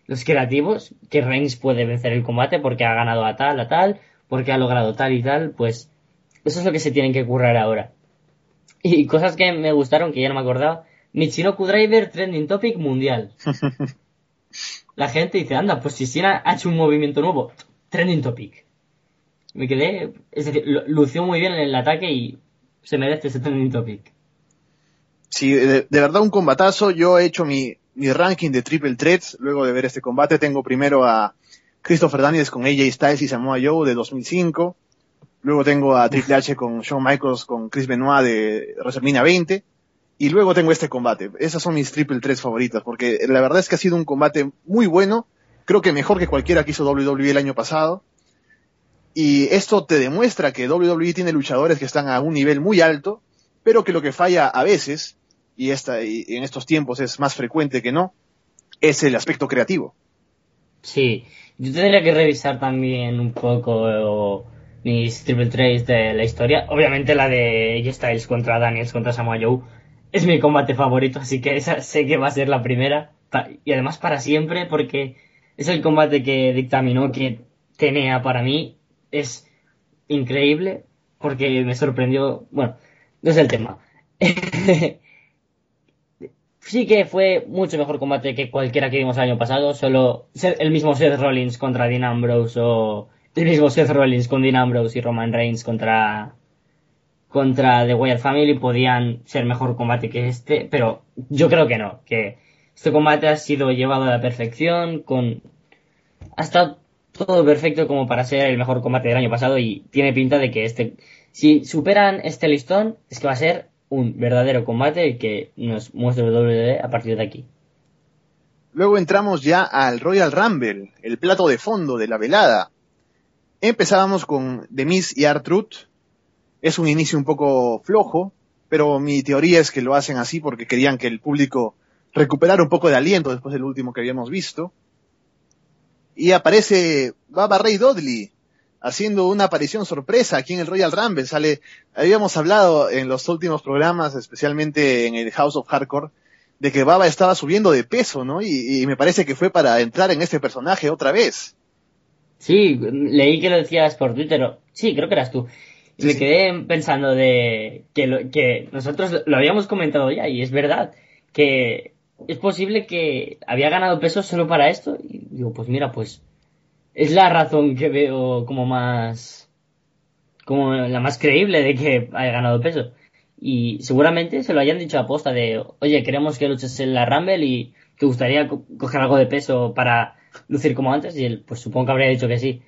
los creativos, que Reigns puede vencer el combate porque ha ganado a tal, a tal, porque ha logrado tal y tal, pues eso es lo que se tienen que currar ahora. Y cosas que me gustaron, que ya no me acordaba, Michinoku Driver trending topic mundial. La gente dice, anda, pues si Cena ha hecho un movimiento nuevo, trending topic. Me quedé, es decir, lució muy bien en el ataque y se merece ese trending topic. Sí, de, de verdad un combatazo. Yo he hecho mi, mi ranking de triple threats luego de ver este combate. Tengo primero a Christopher Daniels con A J Styles y Samoa Joe de dos mil cinco. Luego tengo a Triple H con Shawn Michaels con Chris Benoit de WrestleMania veinte. Y luego tengo este combate. Esas son mis triple threats favoritas, porque la verdad es que ha sido un combate muy bueno. Creo que mejor que cualquiera que hizo W W E el año pasado. Y esto te demuestra que W W E tiene luchadores que están a un nivel muy alto, pero que lo que falla a veces, y, esta, y en estos tiempos es más frecuente que no, es el aspecto creativo. Sí, yo tendría que revisar también un poco mis triple threats de la historia. Obviamente la de A J Styles contra Daniels contra Samoa Joe es mi combate favorito, así que esa sé que va a ser la primera, y además para siempre, porque es el combate que dictaminó que T N A para mí es increíble, porque me sorprendió. Bueno, no es el tema. Sí que fue mucho mejor combate que cualquiera que vimos el año pasado, solo el mismo Seth Rollins contra Dean Ambrose, o el mismo Seth Rollins con Dean Ambrose y Roman Reigns contra contra The Wyatt Family podían ser mejor combate que este, pero yo creo que no, que este combate ha sido llevado a la perfección, con ha estado todo perfecto como para ser el mejor combate del año pasado, y tiene pinta de que este, si superan este listón, es que va a ser un verdadero combate que nos muestra el W W E a partir de aquí. Luego entramos ya al Royal Rumble, el plato de fondo de la velada. Empezábamos con The Miz y R-Truth. Es un inicio un poco flojo, pero mi teoría es que lo hacen así porque querían que el público recuperara un poco de aliento después del último que habíamos visto. Y aparece Baba Ray Dudley haciendo una aparición sorpresa aquí en el Royal Rumble. Sale, habíamos hablado en los últimos programas, especialmente en el House of Hardcore, de que Baba estaba subiendo de peso, ¿no? Y, y me parece que fue para entrar en este personaje otra vez. Sí, leí que lo decías por Twitter. O, sí, creo que eras tú. Y sí, me quedé sí. pensando de que, lo, que nosotros lo habíamos comentado ya, y es verdad, que es posible que había ganado peso solo para esto. Y digo, pues mira, pues es la razón que veo como más, como la más creíble de que haya ganado peso. Y seguramente se lo hayan dicho a posta de, oye, queremos que luches en la Rumble y te gustaría co- coger algo de peso para lucir como antes. Y él, pues supongo que habría dicho que sí.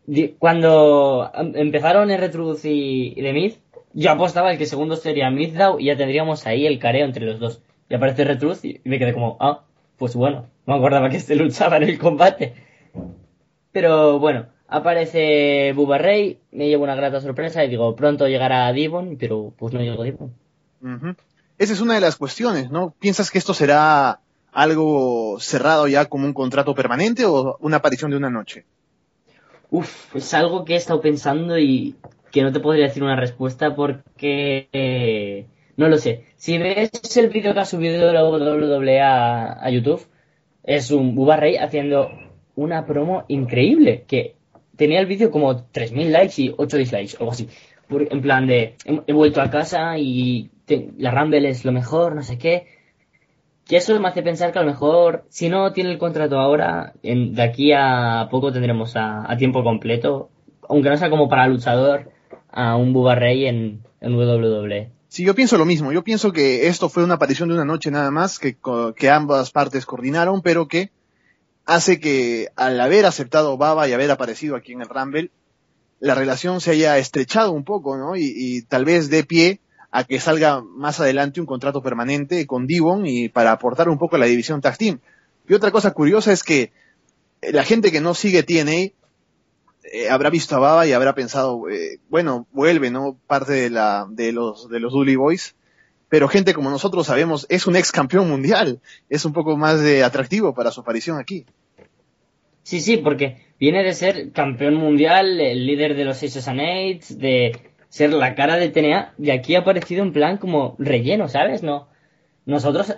Cuando empezaron R-Truth y, y The Miz, yo apostaba el que segundo sería Mizdow y ya tendríamos ahí el careo entre los dos. Y aparece R-Truth y me quedé como, ah, pues bueno, no me acordaba que este luchaba en el combate. Pero bueno, aparece Bubba Ray, me llevo una grata sorpresa y digo, pronto llegará Devon, pero pues no llegó Devon. Uh-huh. Esa es una de las cuestiones, ¿no? ¿Piensas que esto será algo cerrado ya como un contrato permanente o una aparición de una noche? Uf, es algo que he estado pensando y que no te podría decir una respuesta porque eh, no lo sé. Si ves el vídeo que ha subido la W W E a, a YouTube, es un Bubba Ray haciendo una promo increíble, que tenía el vídeo como tres mil likes y ocho dislikes, o algo así. En plan de, he, he vuelto a casa y te, la Rumble es lo mejor, no sé qué. Que eso me hace pensar que a lo mejor, si no tiene el contrato ahora, en, de aquí a poco tendremos a, a tiempo completo, aunque no sea como para luchador, a un Bubba Ray en, en W W E. Sí, yo pienso lo mismo. Yo pienso que esto fue una aparición de una noche nada más, que, que ambas partes coordinaron, pero que hace que al haber aceptado Baba y haber aparecido aquí en el Rumble, la relación se haya estrechado un poco, ¿no? Y, y tal vez dé pie a que salga más adelante un contrato permanente con Devon y para aportar un poco a la división Tag Team. Y otra cosa curiosa es que la gente que no sigue T N A eh, habrá visto a Baba y habrá pensado, eh, bueno, vuelve, ¿no? Parte de la de los de los Dudley Boys, pero gente como nosotros sabemos, es un ex campeón mundial, es un poco más de atractivo para su aparición aquí. Sí, sí, porque viene de ser campeón mundial, el líder de los Aces and Eights, de ser la cara de T N A, y aquí ha aparecido en plan como relleno, ¿sabes? No, nosotros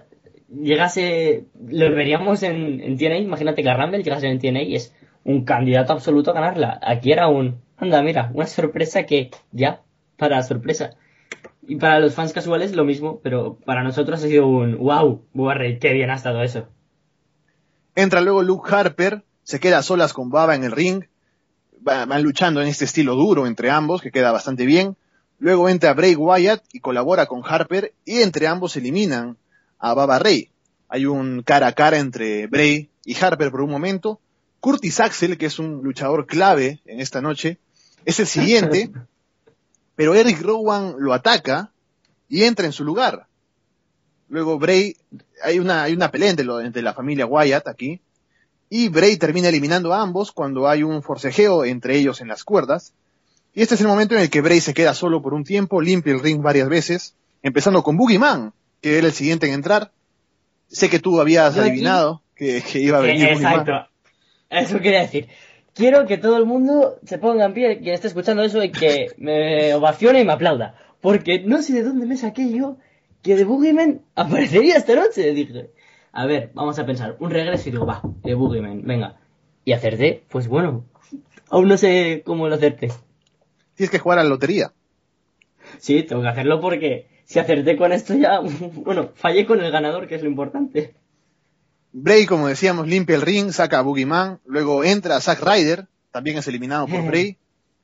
llegase, lo veríamos en, en T N A, imagínate que a Rumble llegase en T N A y es un candidato absoluto a ganarla. Aquí era un, anda, mira, una sorpresa que ya, para sorpresa. Y para los fans casuales lo mismo, pero para nosotros ha sido un wow, Bubba Ray, qué bien ha estado eso. Entra luego Luke Harper, se queda a solas con Baba en el ring, van luchando en este estilo duro entre ambos, que queda bastante bien. Luego entra Bray Wyatt y colabora con Harper, y entre ambos eliminan a Baba Ray. Hay un cara a cara entre Bray y Harper por un momento. Curtis Axel, que es un luchador clave en esta noche, es el siguiente, pero Eric Rowan lo ataca y entra en su lugar. Luego Bray, hay una, hay una pelea entre, lo, entre la familia Wyatt aquí, y Bray termina eliminando a ambos cuando hay un forcejeo entre ellos en las cuerdas. Y este es el momento en el que Bray se queda solo por un tiempo, limpia el ring varias veces, empezando con Boogie Man, que era el siguiente en entrar. Sé que tú habías Yo adivinado que, que iba a venir eh, Boogie Man. Exacto, eso quería decir. Quiero que todo el mundo se ponga en pie, quien esté escuchando eso, y que me ovacione y me aplauda. Porque no sé de dónde me saqué yo que The Boogeyman aparecería esta noche. Dije, a ver, vamos a pensar, un regreso y digo, va, The Boogeyman, venga. Y acerté, pues bueno, aún no sé cómo lo acerté. Tienes que jugar a la lotería. Sí, tengo que hacerlo porque si acerté con esto ya, bueno, fallé con el ganador, que es lo importante. Bray, como decíamos, limpia el ring, saca a Boogie Man, luego entra Zack Ryder, también es eliminado por Bray,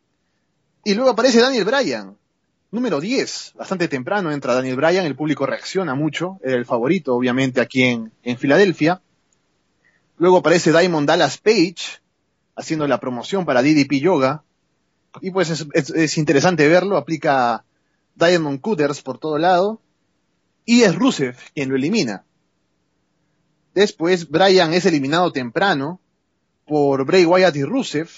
y luego aparece Daniel Bryan, número diez, bastante temprano entra Daniel Bryan, el público reacciona mucho, era el favorito obviamente aquí en, en Filadelfia. Luego aparece Diamond Dallas Page, haciendo la promoción para D D P Yoga, y pues es, es, es interesante verlo, aplica Diamond Cutters por todo lado, y es Rusev quien lo elimina. Después Bryan es eliminado temprano por Bray Wyatt y Rusev.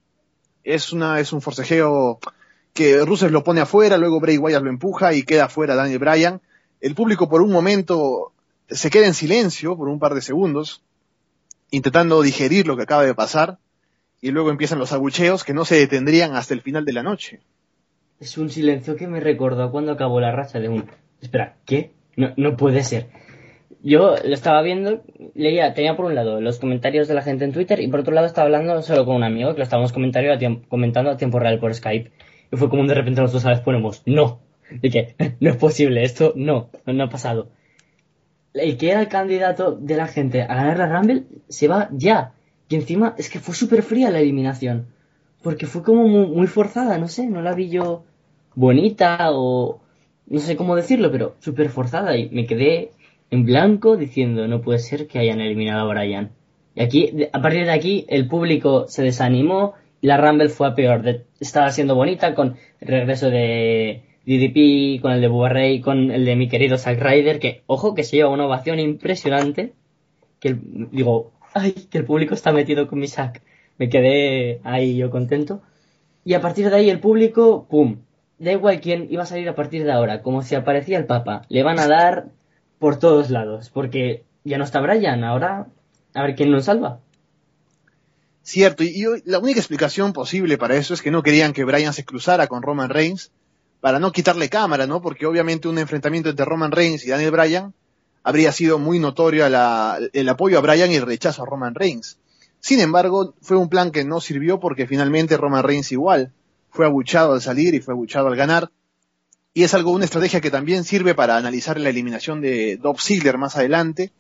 Es una es un forcejeo que Rusev lo pone afuera, luego Bray Wyatt lo empuja y queda afuera Daniel Bryan. El público por un momento se queda en silencio por un par de segundos, intentando digerir lo que acaba de pasar, y luego empiezan los abucheos que no se detendrían hasta el final de la noche. Es un silencio que me recordó cuando acabó la racha de un... Espera, ¿qué? No, no puede ser. Yo lo estaba viendo, leía, tenía por un lado los comentarios de la gente en Twitter y por otro lado estaba hablando solo con un amigo que lo estábamos comentando a tiempo, comentando a tiempo real por Skype. Y fue como de repente los dos a la vez ponemos, no. Y que, no es posible, esto no, no ha pasado. El que era el candidato de la gente a ganar la Rumble se va ya. Y encima es que fue súper fría la eliminación. Porque fue como muy, muy forzada, no sé, no la vi yo bonita o... no sé cómo decirlo, pero súper forzada. Y me quedé en blanco diciendo, no puede ser que hayan eliminado a Bryan. Y aquí, a partir de aquí, el público se desanimó y la Rumble fue a peor. De, estaba siendo bonita con el regreso de D D P, con el de Bubba Ray, con el de mi querido Zack Ryder, que, ojo, que se lleva una ovación impresionante. Que el, digo, ay, que el público está metido con mi Zack. Me quedé ahí yo contento. Y a partir de ahí el público, pum, da igual quién iba a salir a partir de ahora, como si aparecía el Papa. Le van a dar por todos lados, porque ya no está Bryan, ahora a ver quién nos salva. Cierto, y, y la única explicación posible para eso es que no querían que Bryan se cruzara con Roman Reigns para no quitarle cámara, ¿no? Porque obviamente un enfrentamiento entre Roman Reigns y Daniel Bryan habría sido muy notorio la, el apoyo a Bryan y el rechazo a Roman Reigns. Sin embargo, fue un plan que no sirvió porque finalmente Roman Reigns igual fue abuchado al salir y fue abuchado al ganar. Y es algo, una estrategia que también sirve para analizar la eliminación de Dolph Ziggler más adelante.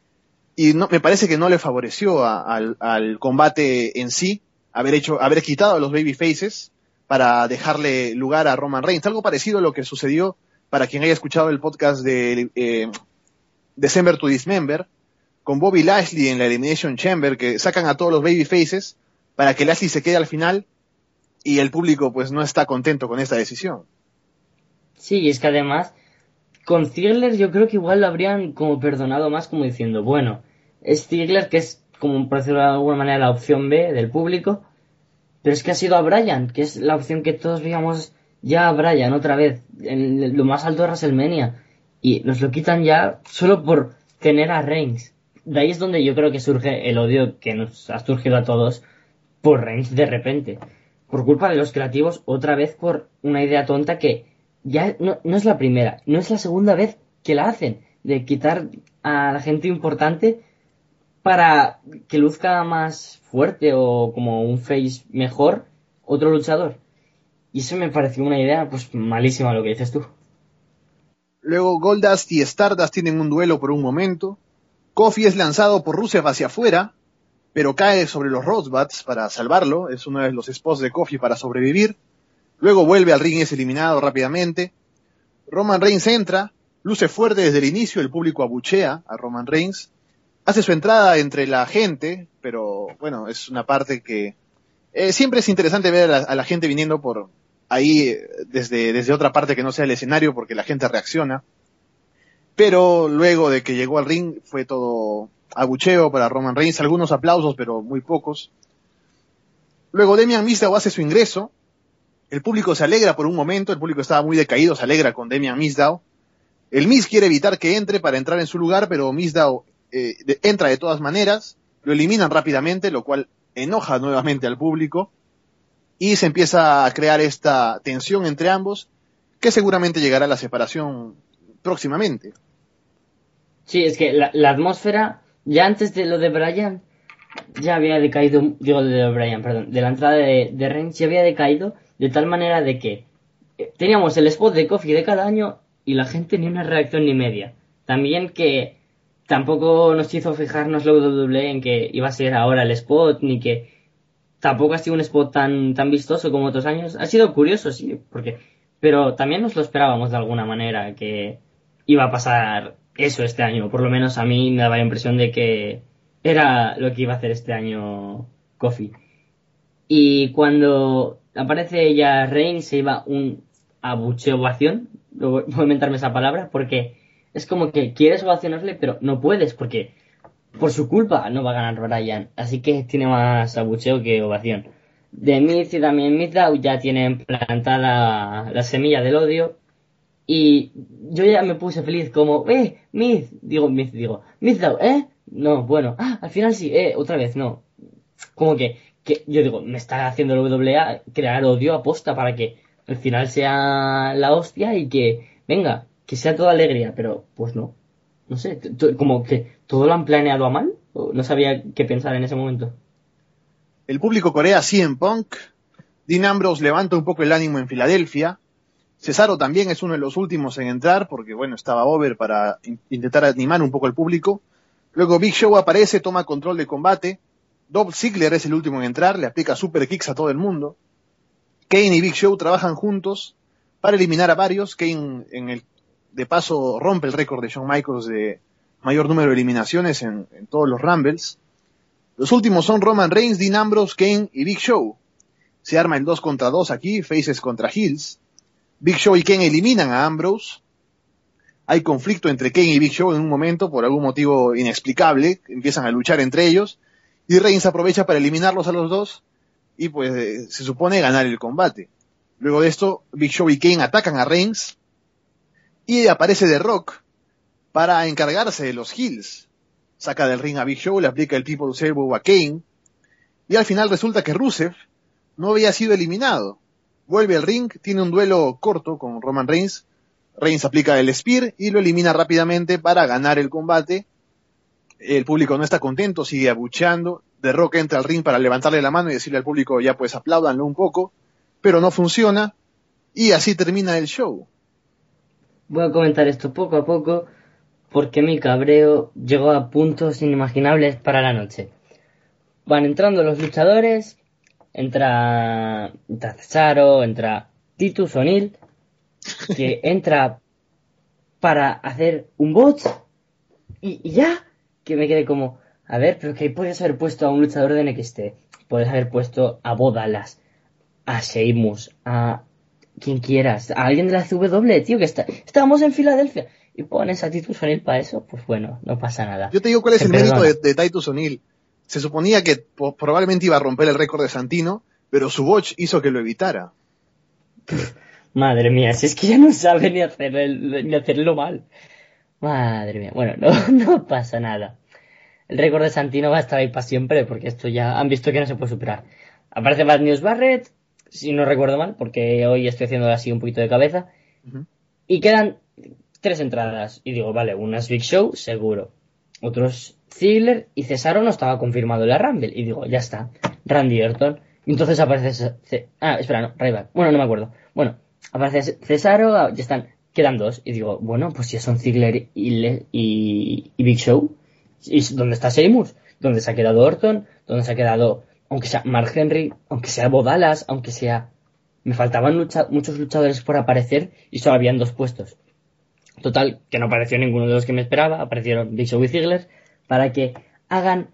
Y no, me parece que no le favoreció a, al, al combate en sí, haber hecho, haber quitado a los babyfaces para dejarle lugar a Roman Reigns. Algo parecido a lo que sucedió, para quien haya escuchado el podcast de eh, December to Dismember, con Bobby Lashley en la Elimination Chamber, que sacan a todos los babyfaces para que Lashley se quede al final y el público pues no está contento con esta decisión. Sí, y es que además, con Ziggler yo creo que igual lo habrían como perdonado más, como diciendo, bueno, es Ziggler que es, como por decirlo de alguna manera, la opción B del público, pero es que ha sido a Bryan, que es la opción que todos veíamos ya a Bryan otra vez, en lo más alto de WrestleMania, y nos lo quitan ya solo por tener a Reigns. De ahí es donde yo creo que surge el odio que nos ha surgido a todos por Reigns de repente, por culpa de los creativos, otra vez por una idea tonta que ya no, no es la primera, no es la segunda vez que la hacen. de quitar a la gente importante para que luzca más fuerte o como un face mejor otro luchador. Y eso me pareció una idea pues malísima lo que dices tú. Luego Goldust y Stardust tienen un duelo por un momento. Kofi es lanzado por Rusev hacia afuera, pero cae sobre los Rosebuds para salvarlo. Es uno de los spots de Kofi para sobrevivir. Luego vuelve al ring y es eliminado rápidamente. Roman Reigns entra, luce fuerte desde el inicio, el público abuchea a Roman Reigns. Hace su entrada entre la gente, pero bueno, es una parte que eh, siempre es interesante ver a la, a la gente viniendo por ahí eh, desde, desde otra parte que no sea el escenario, porque la gente reacciona. Pero luego de que llegó al ring fue todo abucheo para Roman Reigns, algunos aplausos, pero muy pocos. Luego Damian Mizdow hace su ingreso. El público se alegra por un momento, el público estaba muy decaído, se alegra con Damian Mizdow. El Miz quiere evitar que entre para entrar en su lugar, pero Mizdow eh, de, entra de todas maneras, lo eliminan rápidamente, lo cual enoja nuevamente al público, y se empieza a crear esta tensión entre ambos, que seguramente llegará a la separación próximamente. Sí, es que la, la atmósfera, ya antes de lo de Bryan, ya había decaído, digo de Bryan, perdón, de la entrada de, de Reigns ya había decaído, de tal manera de que teníamos el spot de Kofi de cada año y la gente ni una reacción ni media. También que tampoco nos hizo fijarnos la W W E en que iba a ser ahora el spot, ni que tampoco ha sido un spot tan, tan vistoso como otros años. Ha sido curioso, sí, porque, pero también nos lo esperábamos de alguna manera, que iba a pasar eso este año. Por lo menos a mí me daba la impresión de que era lo que iba a hacer este año Kofi. Y cuando aparece ya Reigns se iba un abucheo ovación, voy a inventarme esa palabra, porque es como que quieres ovacionarle, pero no puedes, porque por su culpa no va a ganar Bryan, así que tiene más abucheo que ovación. De Miz y también Mizdow ya tienen plantada la semilla del odio, y yo ya me puse feliz como, eh, Miz, digo Miz, digo, Mizdow, eh, no, bueno, ah, al final sí, eh, otra vez, no, como que, que yo digo, me está haciendo la W W E crear odio aposta para que al final sea la hostia y que, venga, que sea toda alegría, pero pues no, no sé, t- t- como que todo lo han planeado a mal, o no sabía qué pensar en ese momento. El público corea C M Punk. Dean Ambrose levanta un poco el ánimo en Filadelfia. Cesaro también es uno de los últimos en entrar, porque bueno, estaba over para in- intentar animar un poco al público. Luego Big Show aparece, toma control de combate. Dolph Ziggler es el último en entrar, le aplica super kicks a todo el mundo. Kane y Big Show trabajan juntos para eliminar a varios. Kane, en el, de paso, rompe el récord de Shawn Michaels de mayor número de eliminaciones en, en todos los Rumbles. Los últimos son Roman Reigns, Dean Ambrose, Kane y Big Show. Se arma el dos contra dos aquí, faces contra heels. Big Show y Kane eliminan a Ambrose. Hay conflicto entre Kane y Big Show en un momento, por algún motivo inexplicable. Empiezan a luchar entre ellos. Y Reigns aprovecha para eliminarlos a los dos. Y pues eh, se supone ganar el combate. Luego de esto, Big Show y Kane atacan a Reigns. Y aparece The Rock para encargarse de los heels. Saca del ring a Big Show, le aplica el People's Elbow a Kane. Y al final resulta que Rusev no había sido eliminado. Vuelve al ring, tiene un duelo corto con Roman Reigns. Reigns aplica el Spear y lo elimina rápidamente para ganar el combate. El público no está contento, sigue abucheando. The Rock entra al ring para levantarle la mano y decirle al público, ya pues apláudanlo un poco. Pero no funciona. Y así termina el show. Voy a comentar esto poco a poco, porque mi cabreo llegó a puntos inimaginables para la noche. Van entrando los luchadores, entra, entra Cesaro, entra Titus O'Neil, que entra para hacer un bot, y, y ya, que me quedé como, a ver, pero que podías haber puesto a un luchador de N X T, puedes haber puesto a Bo Dallas, a Sheamus, a quien quieras, a alguien de la C W, tío, que está, estábamos en Filadelfia, y pones a Titus O'Neil para eso, pues bueno, no pasa nada. Yo te digo cuál es Se el perdona. mérito de, de Titus O'Neil. Se suponía que po- probablemente iba a romper el récord de Santino, pero su botch hizo que lo evitara. Madre mía, si es que ya no sabe ni, hacer el- ni hacerlo mal. Madre mía, bueno, no, no pasa nada. El récord de Santino va a estar ahí para siempre, porque esto ya han visto que no se puede superar. Aparece Bad News Barrett, si no recuerdo mal, porque hoy estoy haciendo así un poquito de cabeza. Uh-huh. Y quedan tres entradas. Y digo, vale, una es Big Show, seguro. Otros Ziggler y Cesaro no estaba confirmado en la Rumble. Y digo, ya está, Randy Orton. Y entonces aparece... C ah, espera, no, Ryback. Bueno, no me acuerdo. Bueno, aparece Cesaro, ya están, quedan dos. Y digo, bueno, pues ya son Ziggler y, Le y, y Big Show. ¿Y dónde está Sheamus? ¿Dónde se ha quedado Orton? ¿Dónde se ha quedado, aunque sea Mark Henry, aunque sea Bo Dallas, aunque sea... Me faltaban lucha muchos luchadores por aparecer y solo habían dos puestos. Total, que no apareció ninguno de los que me esperaba. Aparecieron Big Show y Ziggler para que hagan...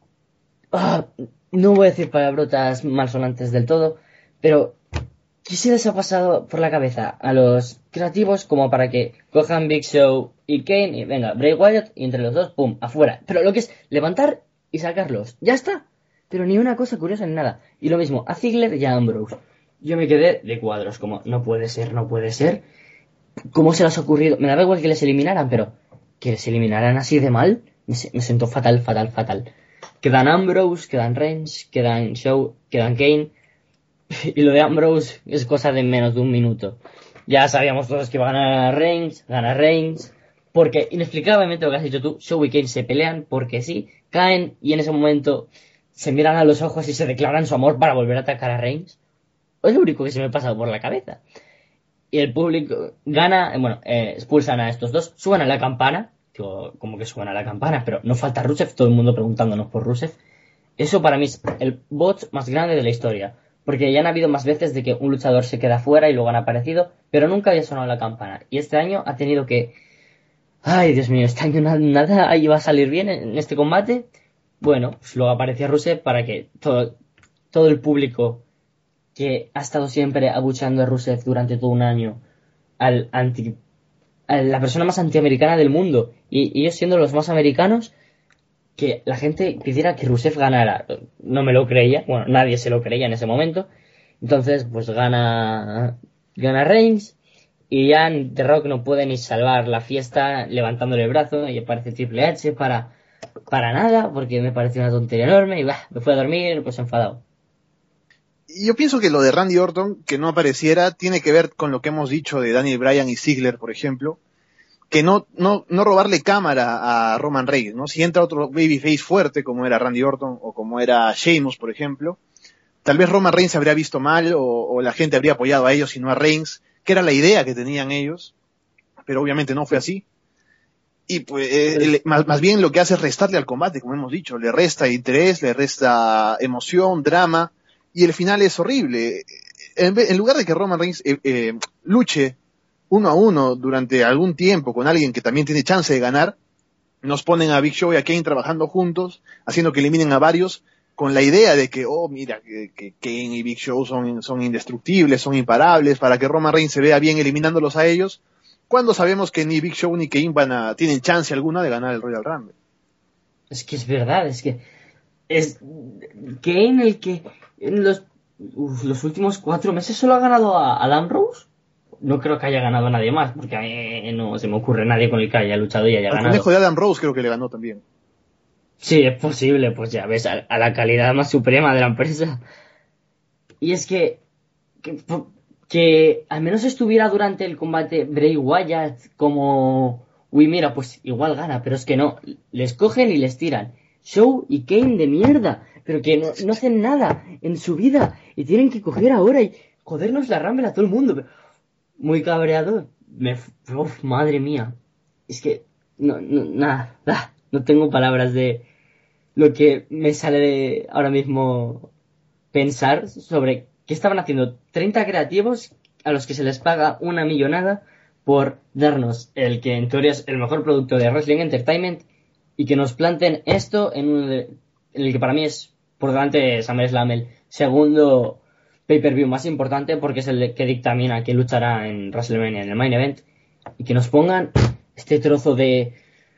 Oh, no voy a decir palabrotas malsonantes del todo, pero ¿qué se les ha pasado por la cabeza a los creativos como para que cojan Big Show y Kane y venga, Bray Wyatt y entre los dos, pum, afuera? Pero lo que es levantar y sacarlos, ya está. Pero ni una cosa curiosa ni nada. Y lo mismo a Ziggler y a Ambrose. Yo me quedé de cuadros, como no puede ser, no puede ser. ¿Cómo se les ha ocurrido? Me daba igual que les eliminaran, pero que les eliminaran así de mal, me, me sentó fatal, fatal, fatal. Quedan Ambrose, quedan Reigns, quedan Show, quedan Kane. Y lo de Ambrose es cosa de menos de un minuto. Ya sabíamos todos que iba a ganar Reigns, gana Reigns. Porque inexplicablemente lo que has dicho tú, Show y Kane se pelean porque sí, caen y en ese momento se miran a los ojos y se declaran su amor para volver a atacar a Reigns. Es lo único que se me ha pasado por la cabeza. Y el público gana, bueno, eh, expulsan a estos dos, suban a la campana. Digo, como que suban a la campana, pero no falta Rusev, todo el mundo preguntándonos por Rusev. Eso para mí es el bot más grande de la historia. Porque ya han habido más veces de que un luchador se queda fuera y luego han aparecido, pero nunca había sonado la campana. Y este año ha tenido que... Ay, Dios mío, este año nada, nada iba a salir bien en este combate. Bueno, pues luego aparecía Rusev para que todo, todo el público que ha estado siempre abucheando a Rusev durante todo un año, al anti, a la persona más antiamericana del mundo, y, y ellos siendo los más americanos, que la gente pidiera que Rusev ganara. No me lo creía, bueno, nadie se lo creía en ese momento. Entonces, pues gana, gana Reigns, y ya The Rock no puede ni salvar la fiesta levantándole el brazo, y aparece Triple H para, para nada, porque me pareció una tontería enorme, y bah, me fui a dormir, pues enfadado. Yo pienso que lo de Randy Orton, que no apareciera, tiene que ver con lo que hemos dicho de Daniel Bryan y Ziggler, por ejemplo, que no, no, no robarle cámara a Roman Reigns, ¿no? Si entra otro babyface fuerte, como era Randy Orton, o como era Sheamus, por ejemplo, tal vez Roman Reigns se habría visto mal, o, o la gente habría apoyado a ellos y no a Reigns, que era la idea que tenían ellos, pero obviamente no fue así. Y pues, eh, el, más, más bien lo que hace es restarle al combate, como hemos dicho, le resta interés, le resta emoción, drama, y el final es horrible. En, en lugar de que Roman Reigns eh, eh, luche uno a uno durante algún tiempo con alguien que también tiene chance de ganar, nos ponen a Big Show y a Kane trabajando juntos, haciendo que eliminen a varios, con la idea de que, oh, mira, que, que Kane y Big Show son, son indestructibles, son imparables, para que Roman Reigns se vea bien eliminándolos a ellos, cuando sabemos que ni Big Show ni Kane van a, tienen chance alguna de ganar el Royal Rumble. Es que es verdad, es que es Kane el que en los, uf, los últimos cuatro meses solo ha ganado a, a Ambrose. No creo que haya ganado a nadie más, porque a mí no se me ocurre nadie con el que haya luchado y haya Al ganado. conejo de Adam Rose creo que le ganó también. Sí, es posible, pues ya ves, a, a la calidad más suprema de la empresa. Y es que, que que al menos estuviera durante el combate Bray Wyatt como... Uy, mira, pues igual gana, pero es que no. Les cogen y les tiran. Show y Kane de mierda, pero que no, no hacen nada en su vida y tienen que coger ahora y jodernos la Rumble a todo el mundo. Muy cabreado. Me... Uf, madre mía. Es que... No, no, nada. No tengo palabras de lo que me sale de ahora mismo pensar sobre qué estaban haciendo treinta creativos a los que se les paga una millonada por darnos el que en teoría es el mejor producto de Wrestling Entertainment y que nos planten esto en, un, en el que para mí es por delante de SummerSlam el segundo pay-per-view más importante porque es el que dictamina que luchará en WrestleMania en el main event y que nos pongan este trozo de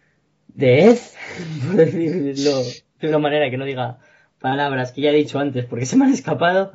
de Ed, por decirlo de una manera que no diga palabras que ya he dicho antes porque se me han escapado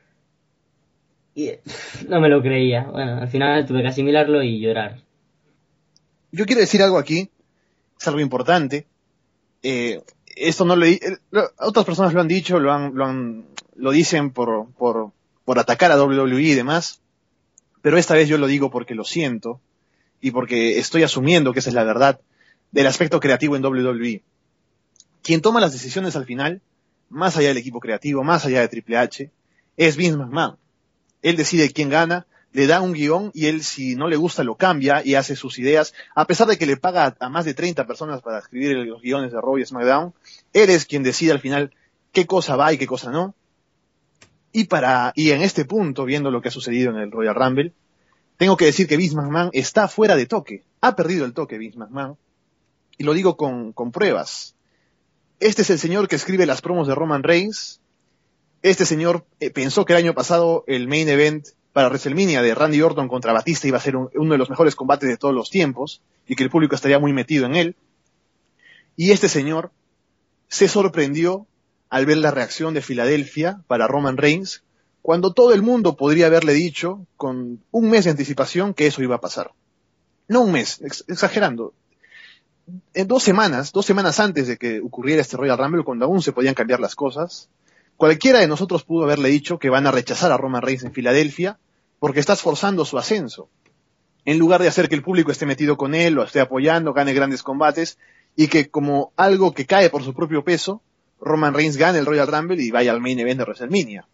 y no me lo creía. Bueno, al final tuve que asimilarlo y llorar. Yo quiero decir algo aquí, es algo importante. Eh, esto no lo eh, otras personas lo han dicho, lo han, lo han, lo dicen por, por, por atacar a doble u doble u E y demás, pero esta vez yo lo digo porque lo siento. y porque estoy asumiendo que esa es la verdad del aspecto creativo en doble u doble u E. Quien toma las decisiones al final, más allá del equipo creativo, más allá de Triple H, es Vince McMahon. Él decide quién gana, le da un guión y él, si no le gusta, lo cambia y hace sus ideas. A pesar de que le paga a más de treinta personas para escribir los guiones de Raw y SmackDown, él es quien decide al final qué cosa va y qué cosa no. Y para y en este punto, viendo lo que ha sucedido en el Royal Rumble, tengo que decir que Vince McMahon está fuera de toque. Ha perdido el toque Vince McMahon. Y lo digo con, con pruebas. Este es el señor que escribe las promos de Roman Reigns. Este señor eh, pensó que el año pasado el main event para WrestleMania de Randy Orton contra Batista iba a ser un, uno de los mejores combates de todos los tiempos y que el público estaría muy metido en él. Y este señor se sorprendió al ver la reacción de Filadelfia para Roman Reigns, cuando todo el mundo podría haberle dicho con un mes de anticipación que eso iba a pasar. No un mes, ex- exagerando. En dos semanas, dos semanas antes de que ocurriera este Royal Rumble, cuando aún se podían cambiar las cosas, cualquiera de nosotros pudo haberle dicho que van a rechazar a Roman Reigns en Filadelfia porque está esforzando su ascenso. En lugar de hacer que el público esté metido con él, lo esté apoyando, gane grandes combates, y que como algo que cae por su propio peso, Roman Reigns gane el Royal Rumble y vaya al main event de WrestleMania.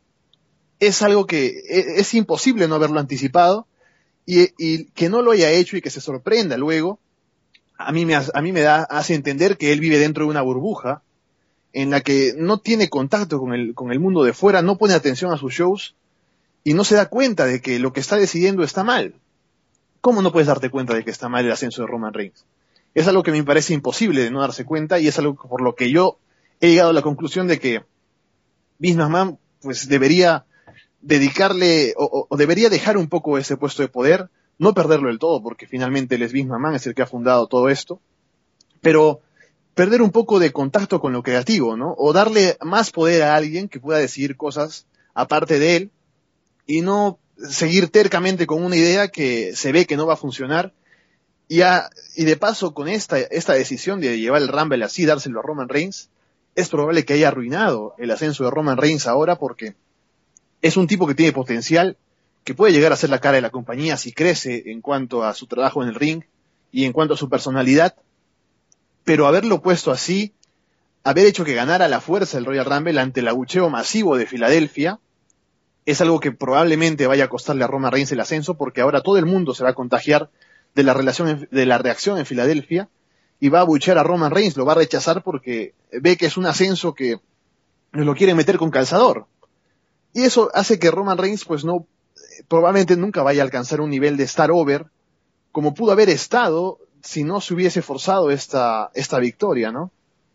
Es algo que es, es imposible no haberlo anticipado, y, y que no lo haya hecho y que se sorprenda luego, a mí me, a mí me da, hace entender que él vive dentro de una burbuja en la que no tiene contacto con el, con el mundo de fuera, no pone atención a sus shows y no se da cuenta de que lo que está decidiendo está mal. ¿Cómo no puedes darte cuenta de que está mal el ascenso de Roman Reigns? Es algo que me parece imposible de no darse cuenta y es algo por lo que yo he llegado a la conclusión de que Vince McMahon pues debería dedicarle o, o debería dejar un poco ese puesto de poder, no perderlo del todo porque finalmente él es Vince McMahon, es el que ha fundado todo esto, pero perder un poco de contacto con lo creativo, ¿no? O darle más poder a alguien que pueda decidir cosas aparte de él y no seguir tercamente con una idea que se ve que no va a funcionar. Y, a, y de paso, con esta, esta decisión de llevar el Rumble así, dárselo a Roman Reigns, es probable que haya arruinado el ascenso de Roman Reigns ahora porque es un tipo que tiene potencial, que puede llegar a ser la cara de la compañía si crece en cuanto a su trabajo en el ring y en cuanto a su personalidad. Pero haberlo puesto así, haber hecho que ganara la fuerza el Royal Rumble ante el abucheo masivo de Filadelfia, es algo que probablemente vaya a costarle a Roman Reigns el ascenso, porque ahora todo el mundo se va a contagiar de la relación, de la reacción en Filadelfia, y va a abuchear a Roman Reigns, lo va a rechazar porque ve que es un ascenso que lo quiere meter con calzador. Y eso hace que Roman Reigns pues no, probablemente nunca vaya a alcanzar un nivel de star over, como pudo haber estado si no se hubiese forzado esta, esta victoria, ¿no?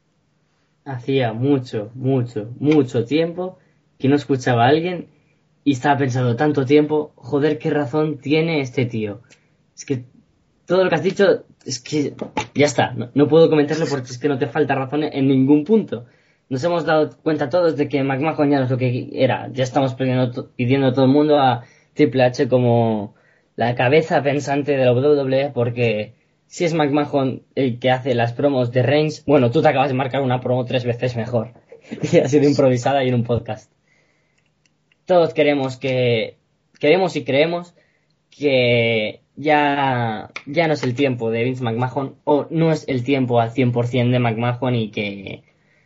Hacía mucho, mucho, mucho tiempo que no escuchaba a alguien y estaba pensando tanto tiempo, joder, qué razón tiene este tío. Es que todo lo que has dicho, es que ya está, no, no puedo comentarlo porque es que no te falta razón en ningún punto. Nos hemos dado cuenta todos de que McMahon ya no es lo que era. Ya estamos pidiendo, pidiendo a todo el mundo a Triple H como la cabeza pensante de la W W E, porque si es McMahon el que hace las promos de Reigns, bueno, tú te acabas de marcar una promo tres veces mejor. Y ha sido improvisada y en un podcast. Todos queremos que, queremos y creemos que ya, ya no es el tiempo de Vince McMahon, o no es el tiempo al cien por ciento de McMahon, y que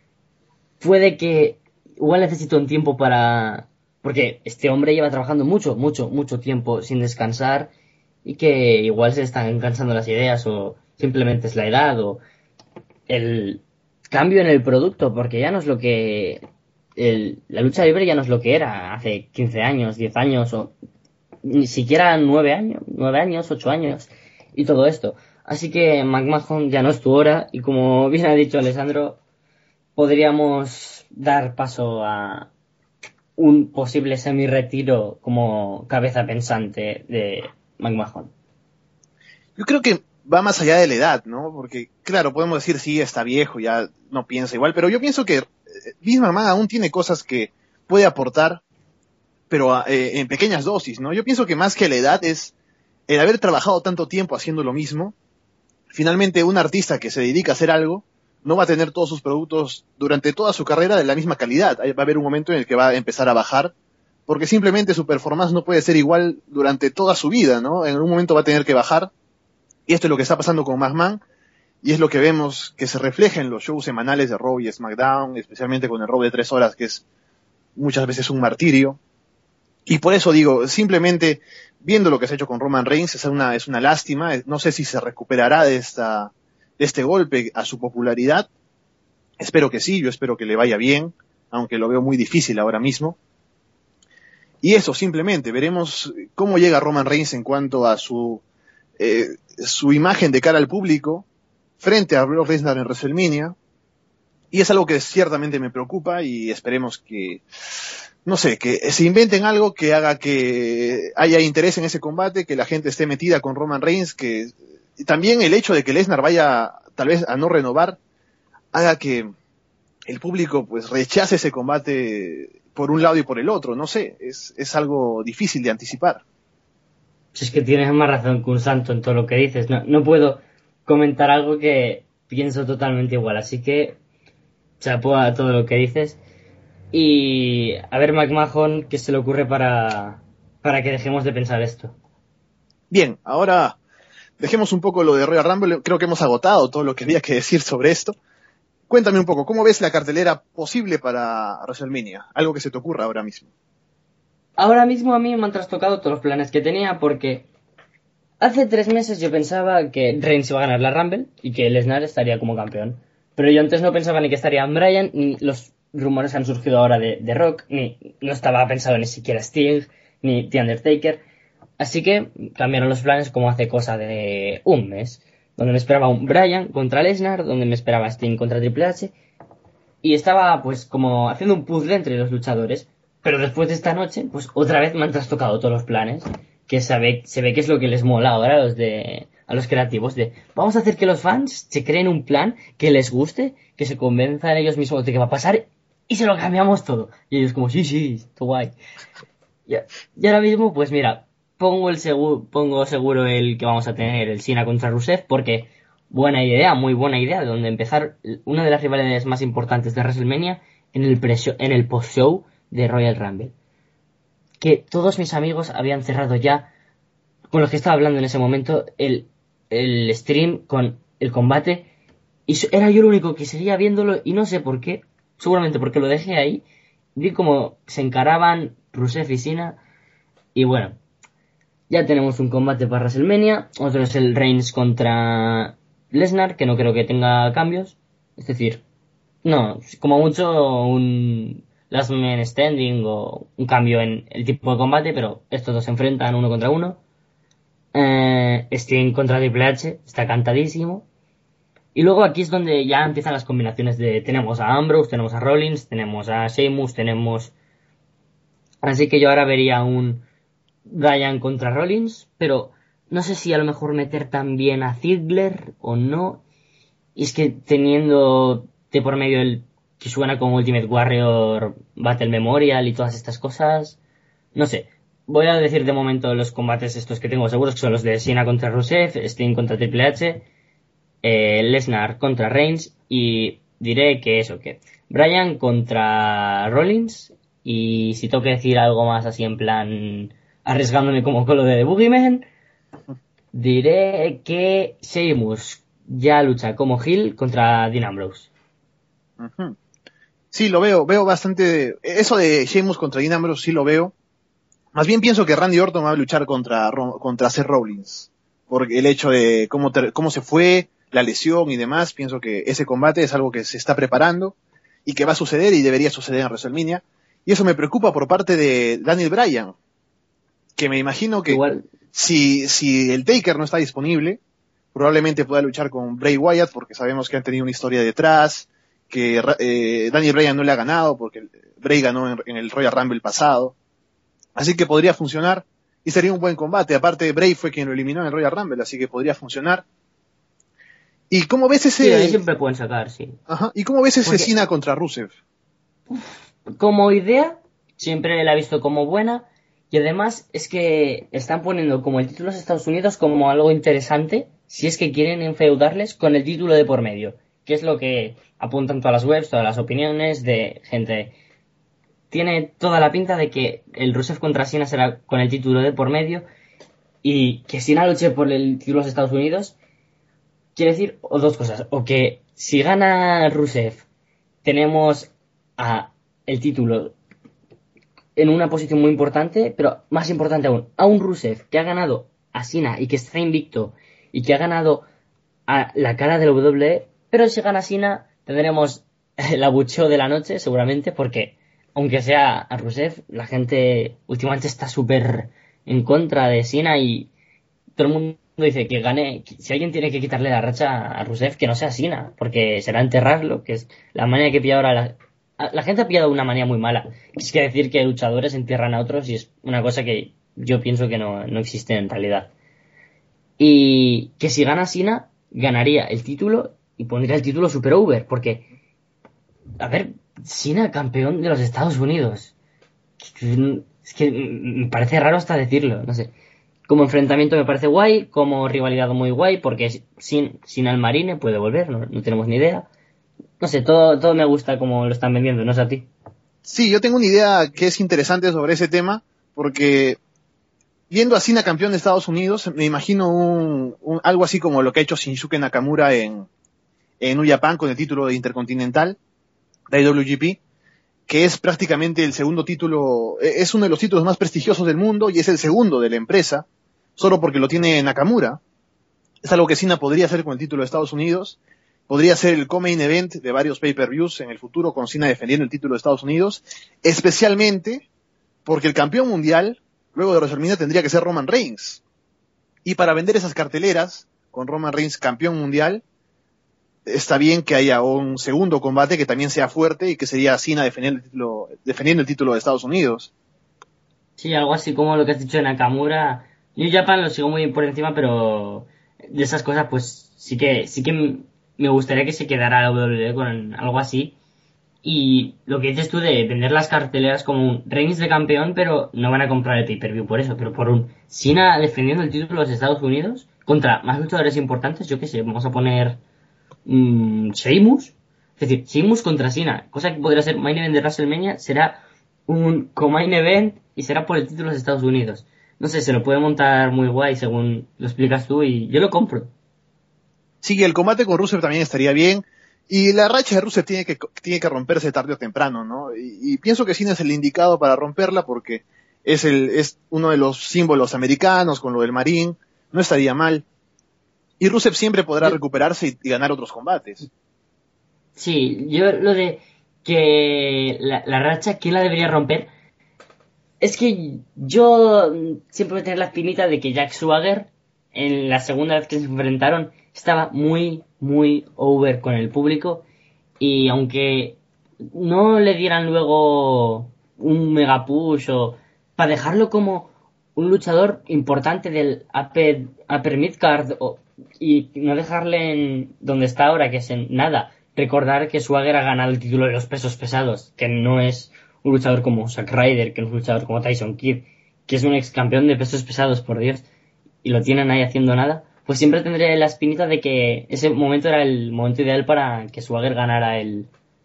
puede que igual necesito un tiempo para, porque este hombre lleva trabajando mucho, mucho, mucho tiempo sin descansar, y que igual se están cansando las ideas, o simplemente es la edad, o el cambio en el producto, porque ya no es lo que el, la lucha libre ya no es lo que era hace quince años, diez años, o ni siquiera nueve años, nueve años, ocho años, y todo esto. Así que McMahon ya no es tu hora, y como bien ha dicho Alessandro, podríamos dar paso a un posible semi-retiro como cabeza pensante de McMahon. Yo creo que va más allá de la edad, ¿no? Porque, claro, podemos decir, sí, está viejo, ya no piensa igual, pero yo pienso que Vince McMahon aún tiene cosas que puede aportar, pero eh, en pequeñas dosis, ¿no? Yo pienso que más que la edad es el haber trabajado tanto tiempo haciendo lo mismo. Finalmente, un artista que se dedica a hacer algo no va a tener todos sus productos durante toda su carrera de la misma calidad. Va a haber un momento en el que va a empezar a bajar, porque simplemente su performance no puede ser igual durante toda su vida, ¿no? En un momento va a tener que bajar, Y esto es lo que está pasando con McMahon, y es lo que vemos que se refleja en los shows semanales de Raw y SmackDown, especialmente con el Raw de tres horas, que es muchas veces un martirio. Y por eso digo, simplemente viendo lo que se ha hecho con Roman Reigns, es una, es una lástima. No sé si se recuperará de esta, de este golpe a su popularidad. Espero que sí, yo espero que le vaya bien, aunque lo veo muy difícil ahora mismo. Y eso, simplemente, veremos cómo llega Roman Reigns en cuanto a su, eh, su imagen de cara al público frente a Brock Lesnar en WrestleMania. Y es algo que ciertamente me preocupa, y esperemos que, no sé, que se inventen algo que haga que haya interés en ese combate, que la gente esté metida con Roman Reigns, que también el hecho de que Lesnar vaya tal vez a no renovar haga que el público pues rechace ese combate por un lado y por el otro. No sé, es, es algo difícil de anticipar. Si es que tienes más razón que un santo en todo lo que dices. No, no puedo comentar algo que pienso totalmente igual, así que chapó a todo lo que dices. Y a ver, McMahon, ¿qué se le ocurre para, para que dejemos de pensar esto? Bien, ahora dejemos un poco lo de Royal Rumble. Creo que hemos agotado todo lo que había que decir sobre esto. Cuéntame un poco, ¿cómo ves la cartelera posible para WrestleMania? Algo que se te ocurra ahora mismo. Ahora mismo a mí me han trastocado todos los planes que tenía, porque hace tres meses yo pensaba que Reigns iba a ganar la Rumble y que Lesnar estaría como campeón. Pero yo antes no pensaba ni que estaría Bryan, ni los rumores han surgido ahora de, de Rock, ni no estaba pensado ni siquiera Sting, ni The Undertaker. Así que cambiaron los planes como hace cosa de un mes, donde me esperaba un Bryan contra Lesnar, donde me esperaba Sting contra Triple H, y estaba pues como haciendo un puzzle entre los luchadores. Pero después de esta noche, pues otra vez me han trastocado todos los planes, que se ve, se ve que es lo que les mola ahora a los de, a los creativos, de vamos a hacer que los fans se creen un plan que les guste, que se convenzan ellos mismos de que va a pasar, y se lo cambiamos todo. Y ellos como, sí, sí, está guay. Y, y ahora mismo, pues mira, pongo el seguro, pongo seguro el que vamos a tener, el Cena contra Rusev, porque buena idea, muy buena idea, de donde empezar una de las rivalidades más importantes de WrestleMania en el pre-show, en el post-show de Royal Rumble. Que todos mis amigos habían cerrado ya, con los que estaba hablando en ese momento, el, el stream con el combate, y era yo el único que seguía viéndolo, y no sé por qué, seguramente porque lo dejé ahí. Vi cómo se encaraban Rusev y Cena, y bueno, ya tenemos un combate para WrestleMania. Otro es el Reigns contra Lesnar, que no creo que tenga cambios, es decir, no, como mucho un Last Man Standing o un cambio en el tipo de combate, pero estos dos se enfrentan uno contra uno. Eh, Sting contra Triple H, está cantadísimo. Y luego aquí es donde ya empiezan las combinaciones de, tenemos a Ambrose, tenemos a Rollins, tenemos a Sheamus, tenemos... Así que yo ahora vería un Bryan contra Rollins, pero no sé si a lo mejor meter también a Ziggler o no. Y es que teniendo de por medio el que suena como Ultimate Warrior Battle Memorial y todas estas cosas, no sé. Voy a decir de momento los combates estos que tengo seguros, que son los de Cena contra Rusev, Sting contra Triple H, eh, Lesnar contra Reigns, y diré que eso, que Bryan contra Rollins, y si tengo que decir algo más así en plan arriesgándome como con lo de The Boogeyman, diré que Sheamus ya lucha como heel contra Dean Ambrose. Uh-huh. Sí, lo veo, veo bastante, eso de Sheamus contra Dean Ambrose sí lo veo. Más bien pienso que Randy Orton va a luchar contra, contra Seth Rollins, por el hecho de cómo, ter, cómo se fue, la lesión y demás. Pienso que ese combate es algo que se está preparando y que va a suceder y debería suceder en WrestleMania. Y eso me preocupa por parte de Daniel Bryan, que me imagino que Igual. si, si el Taker no está disponible, probablemente pueda luchar con Bray Wyatt, porque sabemos que han tenido una historia detrás, que eh, Daniel Bryan no le ha ganado, porque Bray ganó en, en el Royal Rumble pasado. Así que podría funcionar y sería un buen combate. Aparte, Bray fue quien lo eliminó en el Royal Rumble, así que podría funcionar. ¿Y cómo ves ese...? Sí, ahí siempre pueden sacar, sí. Ajá. ¿Y cómo ves ese Porque... Cena contra Rusev? Como idea, siempre la he visto como buena. Y además es que están poniendo como el título de Estados Unidos como algo interesante, si es que quieren enfeudarles con el título de por medio, que es lo que apuntan todas las webs, todas las opiniones de gente. Tiene toda la pinta de que el Rusev contra Cena será con el título de por medio, y que Cena luche por el título de los Estados Unidos, quiere decir o dos cosas. O que si gana Rusev, tenemos a el título en una posición muy importante, pero más importante aún, a un Rusev que ha ganado a Cena y que está invicto y que ha ganado a la cara del W W E, pero si gana Cena tendremos el abucheo de la noche seguramente, porque aunque sea a Rusev, la gente últimamente está súper en contra de Cena y todo el mundo dice que gane, si alguien tiene que quitarle la racha a Rusev, que no sea Cena, porque será enterrarlo, que es la manía que pilla ahora la, la gente ha pillado una manía muy mala, que es que decir que luchadores entierran a otros, y es una cosa que yo pienso que no, no existe en realidad. Y que si gana Cena, ganaría el título y pondría el título super over, porque a ver, Cena campeón de los Estados Unidos, es que me parece raro hasta decirlo, no sé. Como enfrentamiento me parece guay, como rivalidad muy guay, porque sin, sin al Marine puede volver, no, no tenemos ni idea. No sé, todo, todo me gusta como lo están vendiendo, ¿no es a ti? Sí, yo tengo una idea que es interesante sobre ese tema, porque viendo a Cena campeón de Estados Unidos, me imagino un, un, algo así como lo que ha hecho Shinsuke Nakamura en, en New Japan con el título de Intercontinental, de I W G P, que es prácticamente el segundo título, es uno de los títulos más prestigiosos del mundo y es el segundo de la empresa, solo porque lo tiene Nakamura. Es algo que Cena podría hacer con el título de Estados Unidos, podría ser el co-main event de varios pay-per-views en el futuro con Cena defendiendo el título de Estados Unidos, especialmente porque el campeón mundial, luego de WrestleMania, tendría que ser Roman Reigns. Y para vender esas carteleras, con Roman Reigns campeón mundial, está bien que haya un segundo combate que también sea fuerte y que sería Cena defendiendo el título, defendiendo el título de Estados Unidos. Sí, algo así como lo que has dicho de Nakamura. New Japan lo sigo muy por encima, pero de esas cosas pues sí que sí que me gustaría que se quedara la W W E con algo así. Y lo que dices tú de vender las carteleras como un Reigns de campeón, pero no van a comprar el pay-per-view por eso, pero por un Cena defendiendo el título de los Estados Unidos contra más luchadores importantes, yo qué sé, vamos a poner mmm, Sheamus, es decir, Sheamus contra Cena, cosa que podría ser main event de WrestleMania, será un co-main event y será por el título de los Estados Unidos. No sé, se lo puede montar muy guay según lo explicas tú y yo lo compro. Sí, el combate con Rusev también estaría bien. Y la racha de Rusev tiene que, tiene que romperse tarde o temprano, ¿no? Y, y pienso que Cena es el indicado para romperla porque es el, es uno de los símbolos americanos con lo del Marín. No estaría mal. Y Rusev siempre podrá yo, recuperarse y, y ganar otros combates. Sí, yo lo de que la, la racha, ¿quién la debería romper? Es que yo siempre voy a tener la espinita de que Jack Swagger, en la segunda vez que se enfrentaron, estaba muy, muy over con el público, y aunque no le dieran luego un mega push o para dejarlo como un luchador importante del upper, upper midcard o, y no dejarle en donde está ahora, que es en nada, recordar que Swagger ha ganado el título de los pesos pesados, que no es un luchador como Zack Ryder, que no es un luchador como Tyson Kidd, que es un ex campeón de pesos pesados, por Dios, y lo tienen ahí haciendo nada. Pues siempre tendré la espinita de que ese momento era el momento ideal para que Swagger ganara el,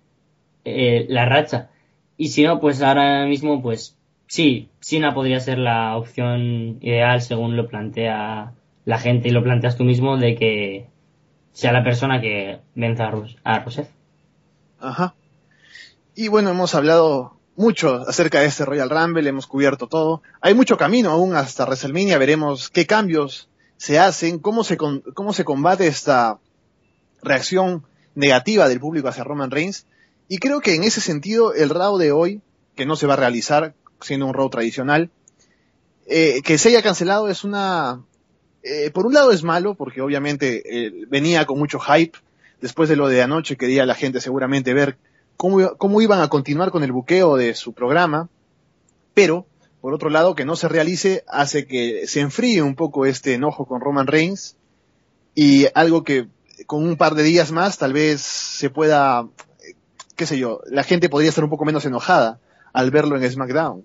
eh, la racha. Y si no, pues ahora mismo, pues sí, Cena podría ser la opción ideal según lo plantea la gente y lo planteas tú mismo, de que sea la persona que venza a, Rus- a Rusev. Ajá. Y bueno, hemos hablado mucho acerca de este Royal Rumble, hemos cubierto todo. Hay mucho camino aún hasta WrestleMania, veremos qué cambios se hacen, cómo se, con, cómo se combate esta reacción negativa del público hacia Roman Reigns. Y creo que en ese sentido el Raw de hoy, que no se va a realizar siendo un Raw tradicional, eh, que se haya cancelado es una... Eh, por un lado es malo, porque obviamente eh, venía con mucho hype. Después de lo de anoche quería la gente seguramente ver cómo, cómo iban a continuar con el buqueo de su programa. Pero por otro lado, que no se realice hace que se enfríe un poco este enojo con Roman Reigns, y algo que con un par de días más tal vez se pueda, qué sé yo, la gente podría estar un poco menos enojada al verlo en SmackDown.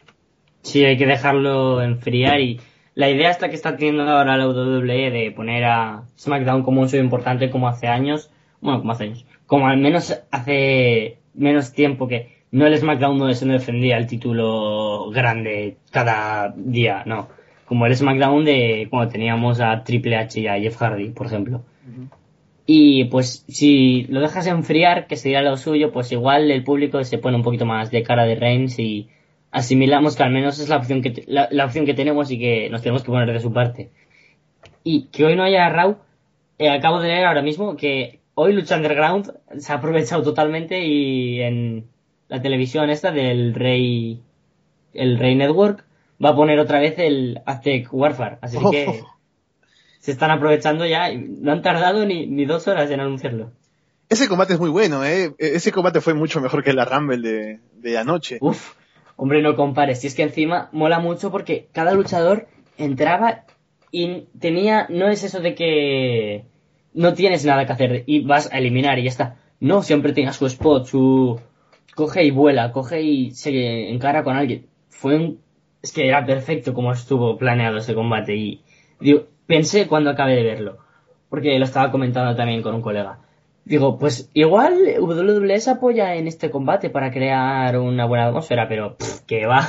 Sí, hay que dejarlo enfriar, y la idea esta que está teniendo ahora la W W E de poner a SmackDown como un show importante como hace años, bueno, como hace años, como al menos hace menos tiempo que no el SmackDown donde se defendía el título grande cada día, no. como el SmackDown de cuando teníamos a Triple H y a Jeff Hardy, por ejemplo. Uh-huh. Y pues si lo dejas enfriar, que sería lo suyo, pues igual el público se pone un poquito más de cara de Reigns y asimilamos que al menos es la opción que te, la, la opción que tenemos y que nos tenemos que poner de su parte. Y que hoy no haya Raw, eh, acabo de leer ahora mismo que hoy Lucha Underground se ha aprovechado totalmente y en la televisión esta del Rey, el Rey Network, va a poner otra vez el Aztec Warfare, así oh. que se están aprovechando ya, y no han tardado ni, ni dos horas en anunciarlo. Ese combate es muy bueno, ¿eh? Ese combate fue mucho mejor que la Rumble de, de anoche. Uf, hombre, no compares. Si es que encima mola mucho porque cada luchador entraba y tenía... No es eso de que no tienes nada que hacer y vas a eliminar y ya está. No, siempre tenía su spot, su... Coge y vuela, coge y se encara con alguien. Fue un... Es que era perfecto como estuvo planeado ese combate y... Digo, pensé cuando acabé de verlo, porque lo estaba comentando también con un colega. Digo, pues igual W W E se apoya en este combate para crear una buena atmósfera, pero pff, que va.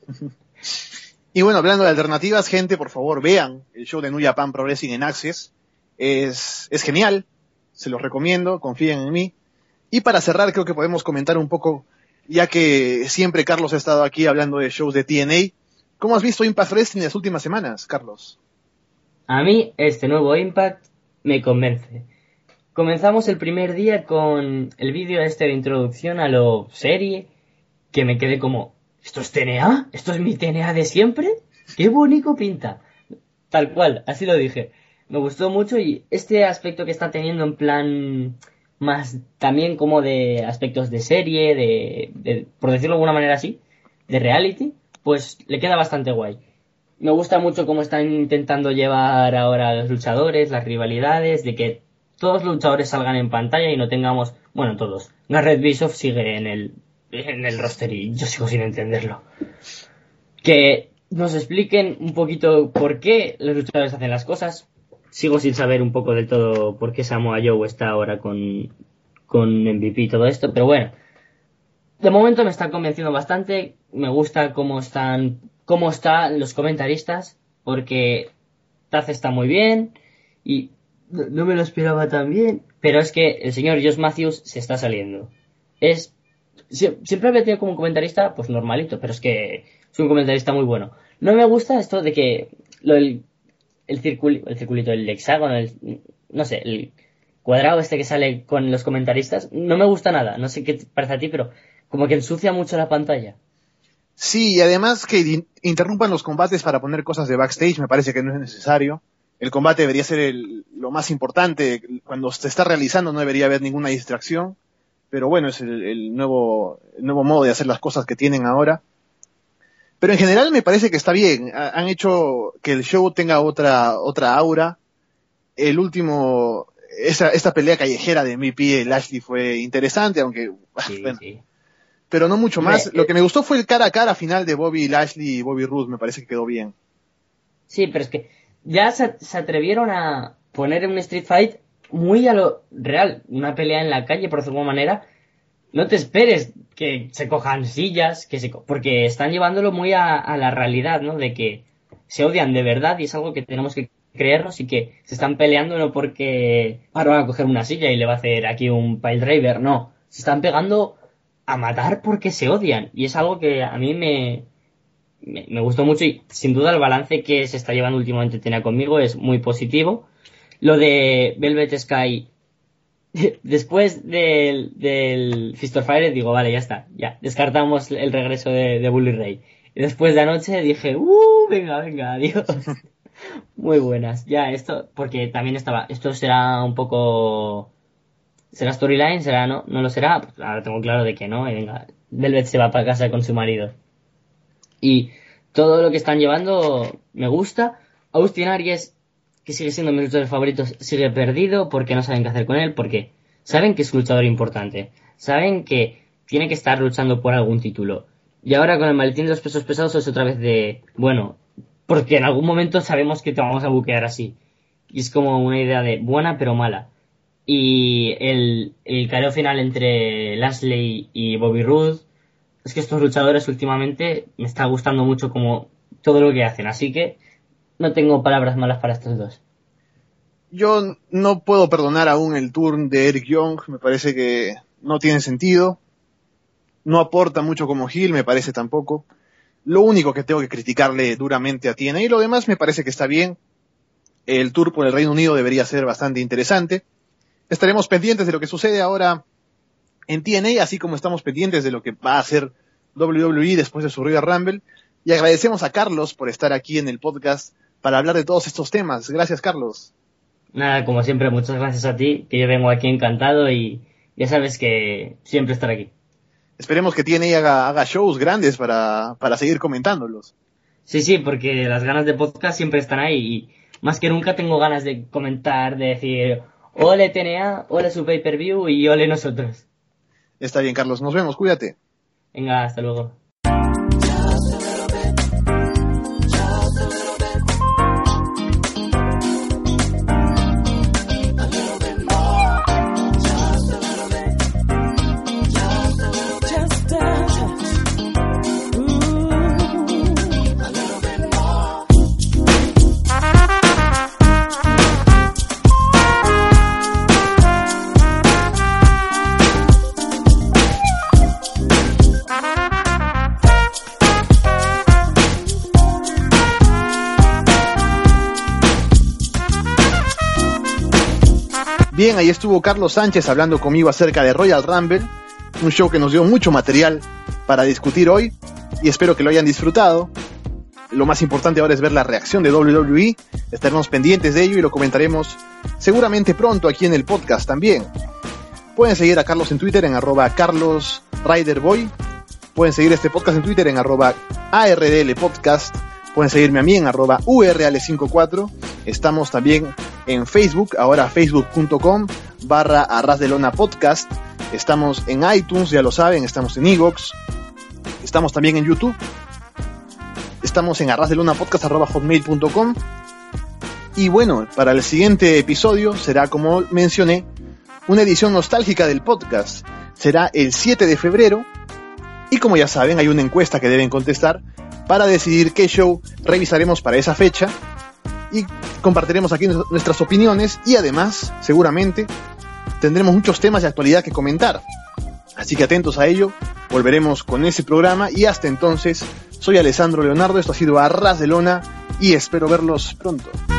Y bueno, hablando de alternativas, gente, por favor, vean el show de New Japan Pro Wrestling en Access. Es, es genial, se los recomiendo, confíen en mí. Y para cerrar, creo que podemos comentar un poco, ya que siempre Carlos ha estado aquí hablando de shows de T N A. ¿Cómo has visto Impact Wrestling en las últimas semanas, Carlos? A mí este nuevo Impact me convence. Comenzamos el primer día con el vídeo este de introducción a lo serie, que me quedé como, ¿esto es T N A? ¿Esto es mi T N A de siempre? ¡Qué bonito pinta! Tal cual, así lo dije. Me gustó mucho y este aspecto que está teniendo en plan más también como de aspectos de serie, de, de por decirlo de alguna manera así, de reality, pues le queda bastante guay. Me gusta mucho cómo están intentando llevar ahora a los luchadores, las rivalidades, de que todos los luchadores salgan en pantalla y no tengamos... Bueno, todos. Garrett Bischoff sigue en el, en el roster y yo sigo sin entenderlo. Que nos expliquen un poquito por qué los luchadores hacen las cosas. Sigo sin saber un poco del todo por qué Samoa Joe está ahora con, con M V P y todo esto, pero bueno. De momento me está convenciendo bastante. Me gusta cómo están... cómo están los comentaristas, porque Taz está muy bien y no, no me lo esperaba tan bien, pero es que el señor Josh Matthews se está saliendo. Es siempre había tenido como un comentarista pues normalito, pero es que es un comentarista muy bueno. No me gusta esto de que lo, el, el, circul, el circulito, el hexágono, el, no sé, el cuadrado este que sale con los comentaristas, no me gusta nada. No sé qué te parece a ti, pero como que ensucia mucho la pantalla. Sí, y además que interrumpan los combates para poner cosas de backstage me parece que no es necesario. El combate debería ser el, lo más importante. Cuando se está realizando no debería haber ninguna distracción. Pero bueno, es el, el nuevo el nuevo modo de hacer las cosas que tienen ahora. Pero en general me parece que está bien. Han hecho que el show tenga otra otra aura. El último, esta, esta pelea callejera de M V P y Lashley fue interesante, aunque... Sí, bueno, sí. Pero no mucho más. Me, Lo que me gustó fue el cara a cara final de Bobby Lashley y Bobby Roode. Me parece que quedó bien. Sí, pero es que ya se, se atrevieron a poner un Street Fight muy a lo real. Una pelea en la calle, por decirlo de alguna manera. No te esperes que se cojan sillas, que se co- porque están llevándolo muy a, a la realidad, ¿no? De que se odian de verdad y es algo que tenemos que creernos y que se están peleando no porque ahora van a coger una silla y le va a hacer aquí un pile driver. No, se están pegando a matar porque se odian y es algo que a mí me, me, me gustó mucho y sin duda el balance que se está llevando últimamente T N A conmigo es muy positivo. Lo de Velvet Sky después del, del Fist of Fire digo vale, ya está, ya descartamos el regreso de, de Bully Ray y después de anoche dije uh venga venga adiós. Muy buenas ya esto porque también estaba esto será un poco ¿será storyline? ¿Será no? ¿No lo será? Pues ahora tengo claro de que no. Y venga, Velvet se va para casa con su marido. Y todo lo que están llevando me gusta. Austin Aries, que sigue siendo mi luchador favorito, sigue perdido porque no saben qué hacer con él. Porque saben que es un luchador importante. Saben que tiene que estar luchando por algún título. Y ahora con el maletín de los pesos pesados es otra vez de... Bueno, porque en algún momento sabemos que te vamos a buquear así. Y es como una idea de buena pero mala. Y el, el careo final entre Lashley y Bobby Roode, es que estos luchadores últimamente me está gustando mucho como todo lo que hacen, así que no tengo palabras malas para estos dos. Yo no puedo perdonar aún el turn de Eric Young, me parece que no tiene sentido. No aporta mucho como heel, me parece tampoco. Lo único que tengo que criticarle duramente a T N A, y lo demás me parece que está bien. El tour por el Reino Unido debería ser bastante interesante. Estaremos pendientes de lo que sucede ahora en T N A, así como estamos pendientes de lo que va a hacer W W E después de su Royal Rumble. Y agradecemos a Carlos por estar aquí en el podcast para hablar de todos estos temas. Gracias, Carlos. Nada, como siempre, muchas gracias a ti, que yo vengo aquí encantado y ya sabes que siempre estaré aquí. Esperemos que T N A haga, haga shows grandes para, para seguir comentándolos. Sí, sí, porque las ganas de podcast siempre están ahí y más que nunca tengo ganas de comentar, de decir ole T N A, ole su pay-per-view y ole nosotros. Está bien, Carlos, nos vemos, cuídate. Venga, hasta luego. Bien, ahí estuvo Carlos Sánchez hablando conmigo acerca de Royal Rumble, un show que nos dio mucho material para discutir hoy y espero que lo hayan disfrutado. Lo más importante ahora es ver la reacción de W W E, estaremos pendientes de ello y lo comentaremos seguramente pronto aquí en el podcast también. Pueden seguir a Carlos en Twitter en arroba Carlos Riderboy, pueden seguir este podcast en Twitter en arroba A R D L Podcast, pueden seguirme a mí en arroba U R L cincuenta y cuatro, estamos también en Facebook, ahora facebook punto com barra Arras de Lona Podcast, estamos en iTunes, ya lo saben, estamos en iVoox, estamos también en YouTube, estamos en arrasdelonapodcast arroba hotmail punto com y bueno, para el siguiente episodio será, como mencioné, una edición nostálgica del podcast, será el siete de febrero y como ya saben hay una encuesta que deben contestar para decidir qué show revisaremos para esa fecha y compartiremos aquí nuestras opiniones y además, seguramente, tendremos muchos temas de actualidad que comentar. Así que atentos a ello, volveremos con ese programa y hasta entonces, soy Alessandro Leonardo, esto ha sido Arras de Lona y espero verlos pronto.